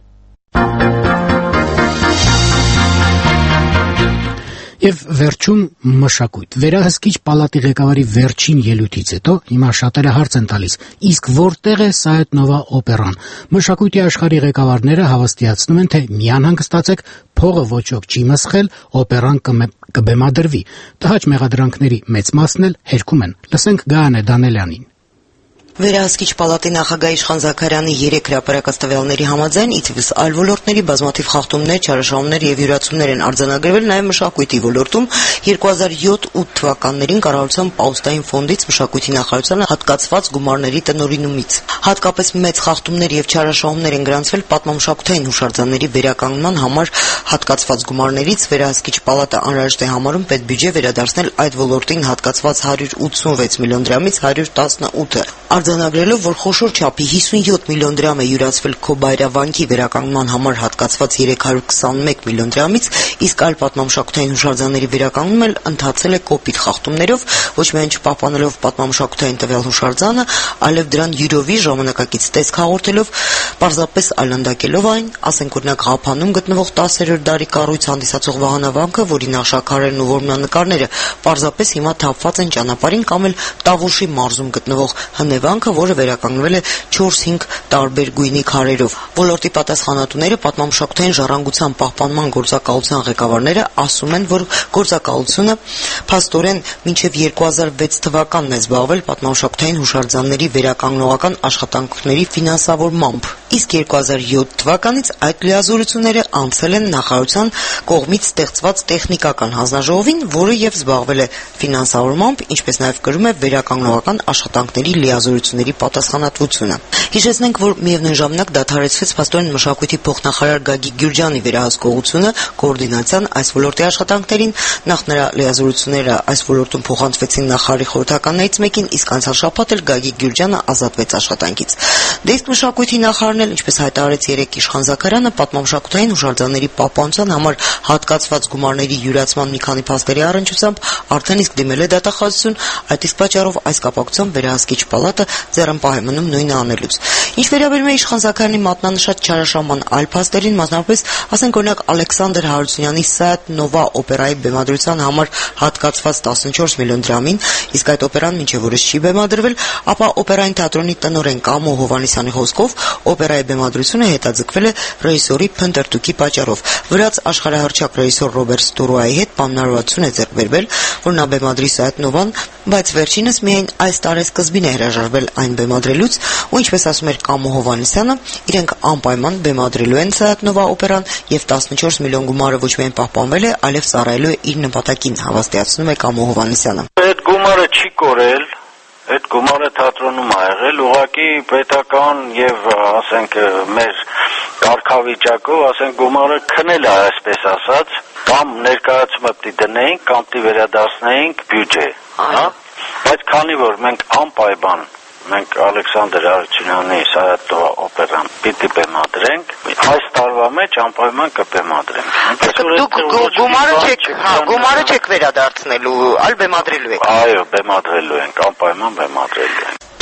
Եվ վերջում մշակույթ։ Վերահսկիչ պալատի ղեկավարի վերջին ելույթից հետո հիմա շատերը հարց են տալիս. իսկ որտեղ է Սայեթ Նովա օպերան։ Մշակույթի աշխարհի ղեկավարները հավաստիացնում են, թե միան հանգստացեք, փողը ոչ ոք չի մսխել, օպերան կբեմադրվի։ Տհաճ մեղադրանքների մեծ մասն էլ հերքում են։ Լսենք Գայանե Դանելյանին։ Վերահսկիչ պալատի նախագահ Իշխան Զաքարյանի երեք հրապարակած տվյալների համաձայն, ի թվիս այլ ոլորտների բազմաթիվ խախտումներ, չարաշահումներ եւ յուրացումներ են արձանագրվել նաեւ մշակույթի ոլորտում։ երկու հազար յոթ ութ թվականներին կառավարության Պաուստային ֆոնդից մշակույթի նախարարությանը հատկացված գումարների տնօրինումից։ Հատկապես մեծ խախտումներ եւ չարաշահումներ են գրանցվել պատմամշակութային հուշարձանների վերականգնման համար հատկացված գումարներից։ Վերահսկիչ պալատը անհրաժեշտ է համարում պետբյուջե վերադարձնել այդ ոլորտին հատկացված հարյուր ութսունվեց միլիոն դրամից հարյուր տասնութը։ Արձանագրելով, որ խոշոր չափի հիսունյոթ միլիոն դրամ է յուրացվել Քոբայրավանքի վերականգնման համար հատկացված երեք հարյուր քսանմեկ միլիոն դրամից, իսկ այլ պատմամշակութային հուշարձանների վերականգնումը ընթացել է կոպիտ խախտումներով, ոչ միայն չպահպանելով պատմամշակութային տվյալ հուշարձանը, այլև դրան յուրովի ժամանակակից տեսք հաղորդելով, պարզապես այլանդակելով այն, ասենք օրինակ Ղափանում գտնվող տասերորդ դարի կառույց հանդիսացող վահանավանքը, որի նախշաքարերն ու որմնանկարները պարզապես հիմա թափված են ճանապարհին, կամ էլ Տավուշի մարզում գտնվող հնեվանքը, որը վերականգնվել է չորս-հինգ տարբեր գույնի քարերով։ Ոլորտի պատասխանատուները, պատմամշակութային ժառանգության պահպանման գործակալության ղեկավարները ասում են, որ գործակալությունը փաստորեն մինչև երկու հազար վեց թվականն է զբաղվել պատմամշակութային հուշարձանների վերականգնողական աշխատանքների ֆինանսավորմամբ, իսկ երկու հազար յոթ թվականից այդ լիազորությունները անցել են նախարարության կողմից ստեղծված տեխնիկական հանձնաժողովին, որը եւ զբաղվել է ֆինանսավորմամբ, ինչպես նաեւ կրում է վերականգնողական աշխատանքների լիազորությունների պատասխանատվությունը։ Հիշեցնենք, որ միևնույն ժամանակ դադարեցվեց փաստորեն մշակույթի փոխնախարար Գագիկ Գյուրջյանի վերահսկողությունը կոորդինացիան այս ոլորտի աշխատանքներին, նախ նրա լիազորությունները այս ոլորտում փոխանցվեցին նախարարի խորհրդականներից մեկին, իսկ անցյալ շաբաթ էլ Գագիկ Գյուրջյանը ազատվեց աշխատանքից։ Դե իսկ մշակույթի նախարարն էլ, ինչպես հայտարարեց երեկ Իշխան Զաքարյանը, պատմամշակութային հուշարձանների պահպանության համար հատկացված գումարների յուրացման մի քանի փաստերի առնչությամբ արդեն իսկ դիմել է դատախազություն, այդ իսկ պատճառով այս կապակցությամբ վերահսկիչ պալատը ձեռնպահ է մնում նույնը անելուց։ Ինչ վերաբերում է Իշխան Զաքարյանի մատնանշած չարաշահման այլ փաստերին, մասնավորապես, ասենք օրինակ Ալեքսանդր Հարությունյանի Սայեթ Նովա օպերայի բեմադրության համար հատկացված տասնչորս միլիոն դրամին, իսկ այդ օպերան մինչև օրս չի բեմադրվել, ապա օպերային թատրոնի տնօրեն Կամո Հովհաննիսյանի խոսքով օպերայի բեմադրությունը հետաձգվել է ռեժիսորի փնտրտուքի պատճառով։ Վրաց աշխարհահռչակ ռեժիսոր Ռոբերտ Ստուրոյի հետ պայմանավորվածություն է ձեռք բերվել, որ նա բեմադրի Սայեթ Նովան, բայց վերջինս միայն այս տարեսկզբին է հրաժարվել այն բեմադրելուց, ու ինչպես ասում էր Կամո Հովհաննիսյանը, իրենք անպայման բեմադրելու են Սայեթ Նովա օպերան եւ տասնչորս միլիոն գումարը ոչ միայն պահպանվել է, այլև ծառայելու է իր նպատակին, հավաստիացնում է Կամո Հովհաննիսյանը։ Այդ գումարը չի կորել, այդ գումարը թատրոնում ա եղել, ուղղակի պետական եւ ասենք մեր կարգավիճակով, ասենք գումարը քնել է, այսպես ասած, կամ ներկայացումը պիտի դնեինք, կամ պիտի վերադարձնեինք բյուջե, հա? Բայց քանի որ մենք անպայման մենք Ալեքսանդր Հարությունյանի Սայեթ Նովա օպերան պիտի բեմադրենք, այս տարվա մեջ անպայման կբեմադրենք։ Դուք գումարը չեք, հա, գումարը չեք վերադարձնելու, այլ բեմադրելու եք։ Այո, բեմադրելու ենք, անպայման բեմադրելու ենք։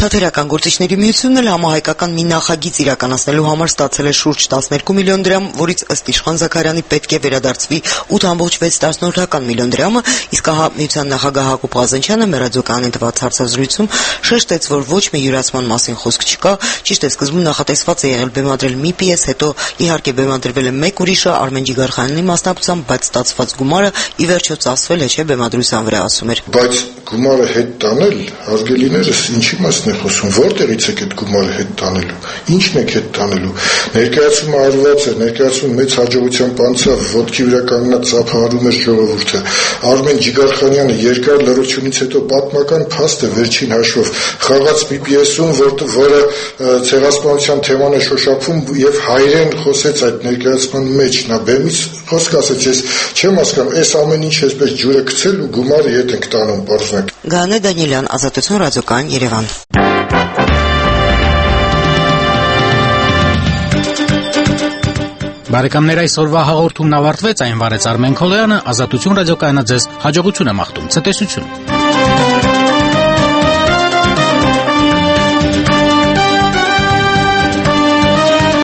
Թատերական գործիչների միությունն էլ համահայկական մի նախագիծ իրականացնելու համար ստացել է շուրջ տասներկու միլիոն դրամ, որից ըստ Իշխան Զաքարյանի պետք է վերադարձվի ութ բացառիկ վեց միլիոն դրամը, իսկ ահա միության նախագահ Հակոբ Ղազանչյանը մերձոկանին տված հարցազրույցում շեշտեց, որ ոչ մի յուրացման մասին խոսք չկա, ճիշտ է, սկզբում նախատեսված է եղել բեմադրել մի պիես, հետո իհարկե բեմադրվել է մեկ ուրիշը Արմեն Ջիգարխանյանի մասնակցությամբ, բայց ստացված գումարը ի վերջո ծախսվել է չէ բեմադրության վրա, ասում էր։ Բայց գումարը հետ տանել, հարգելիներս, ինչի մասն է խոսում, որտեղից եք այդ գումարը հետ տանելու, ինչն եք հետ տանելու, ներկայացումը արված է, ներկայացումը մեծ հաջողությամբ անցավ, ոտքի վրա կանգնած ծափահարում էր ժողովուրդը, Արմեն Ջիգարխանյանը երկար լռությունից հետո պատմական փաստ է վերջին հաշվով խաղաց մի պիեսում, որը ցեղասպանության թեման է շոշափում եւ հայերեն խոսեց այդ ներկայացման մեջ, նա բեմից խոսք ասեց, ես չեմ հասկանում, այս ամեն ինչ այսպես ջուրը գցել ու գումարը ետ ենք տանում բարձրակ։ Գանե Դանիելյան, Ազատություն ռադիոկայան, Երևան։ Բարեկամներ, այսօրվա հաղորդումն ավարտվեց, այն վարեց Արմեն Քոլոյանը, Ազատություն ռադիոկայանը ձեզ հաջողություն է մաղթում, ցտեսություն։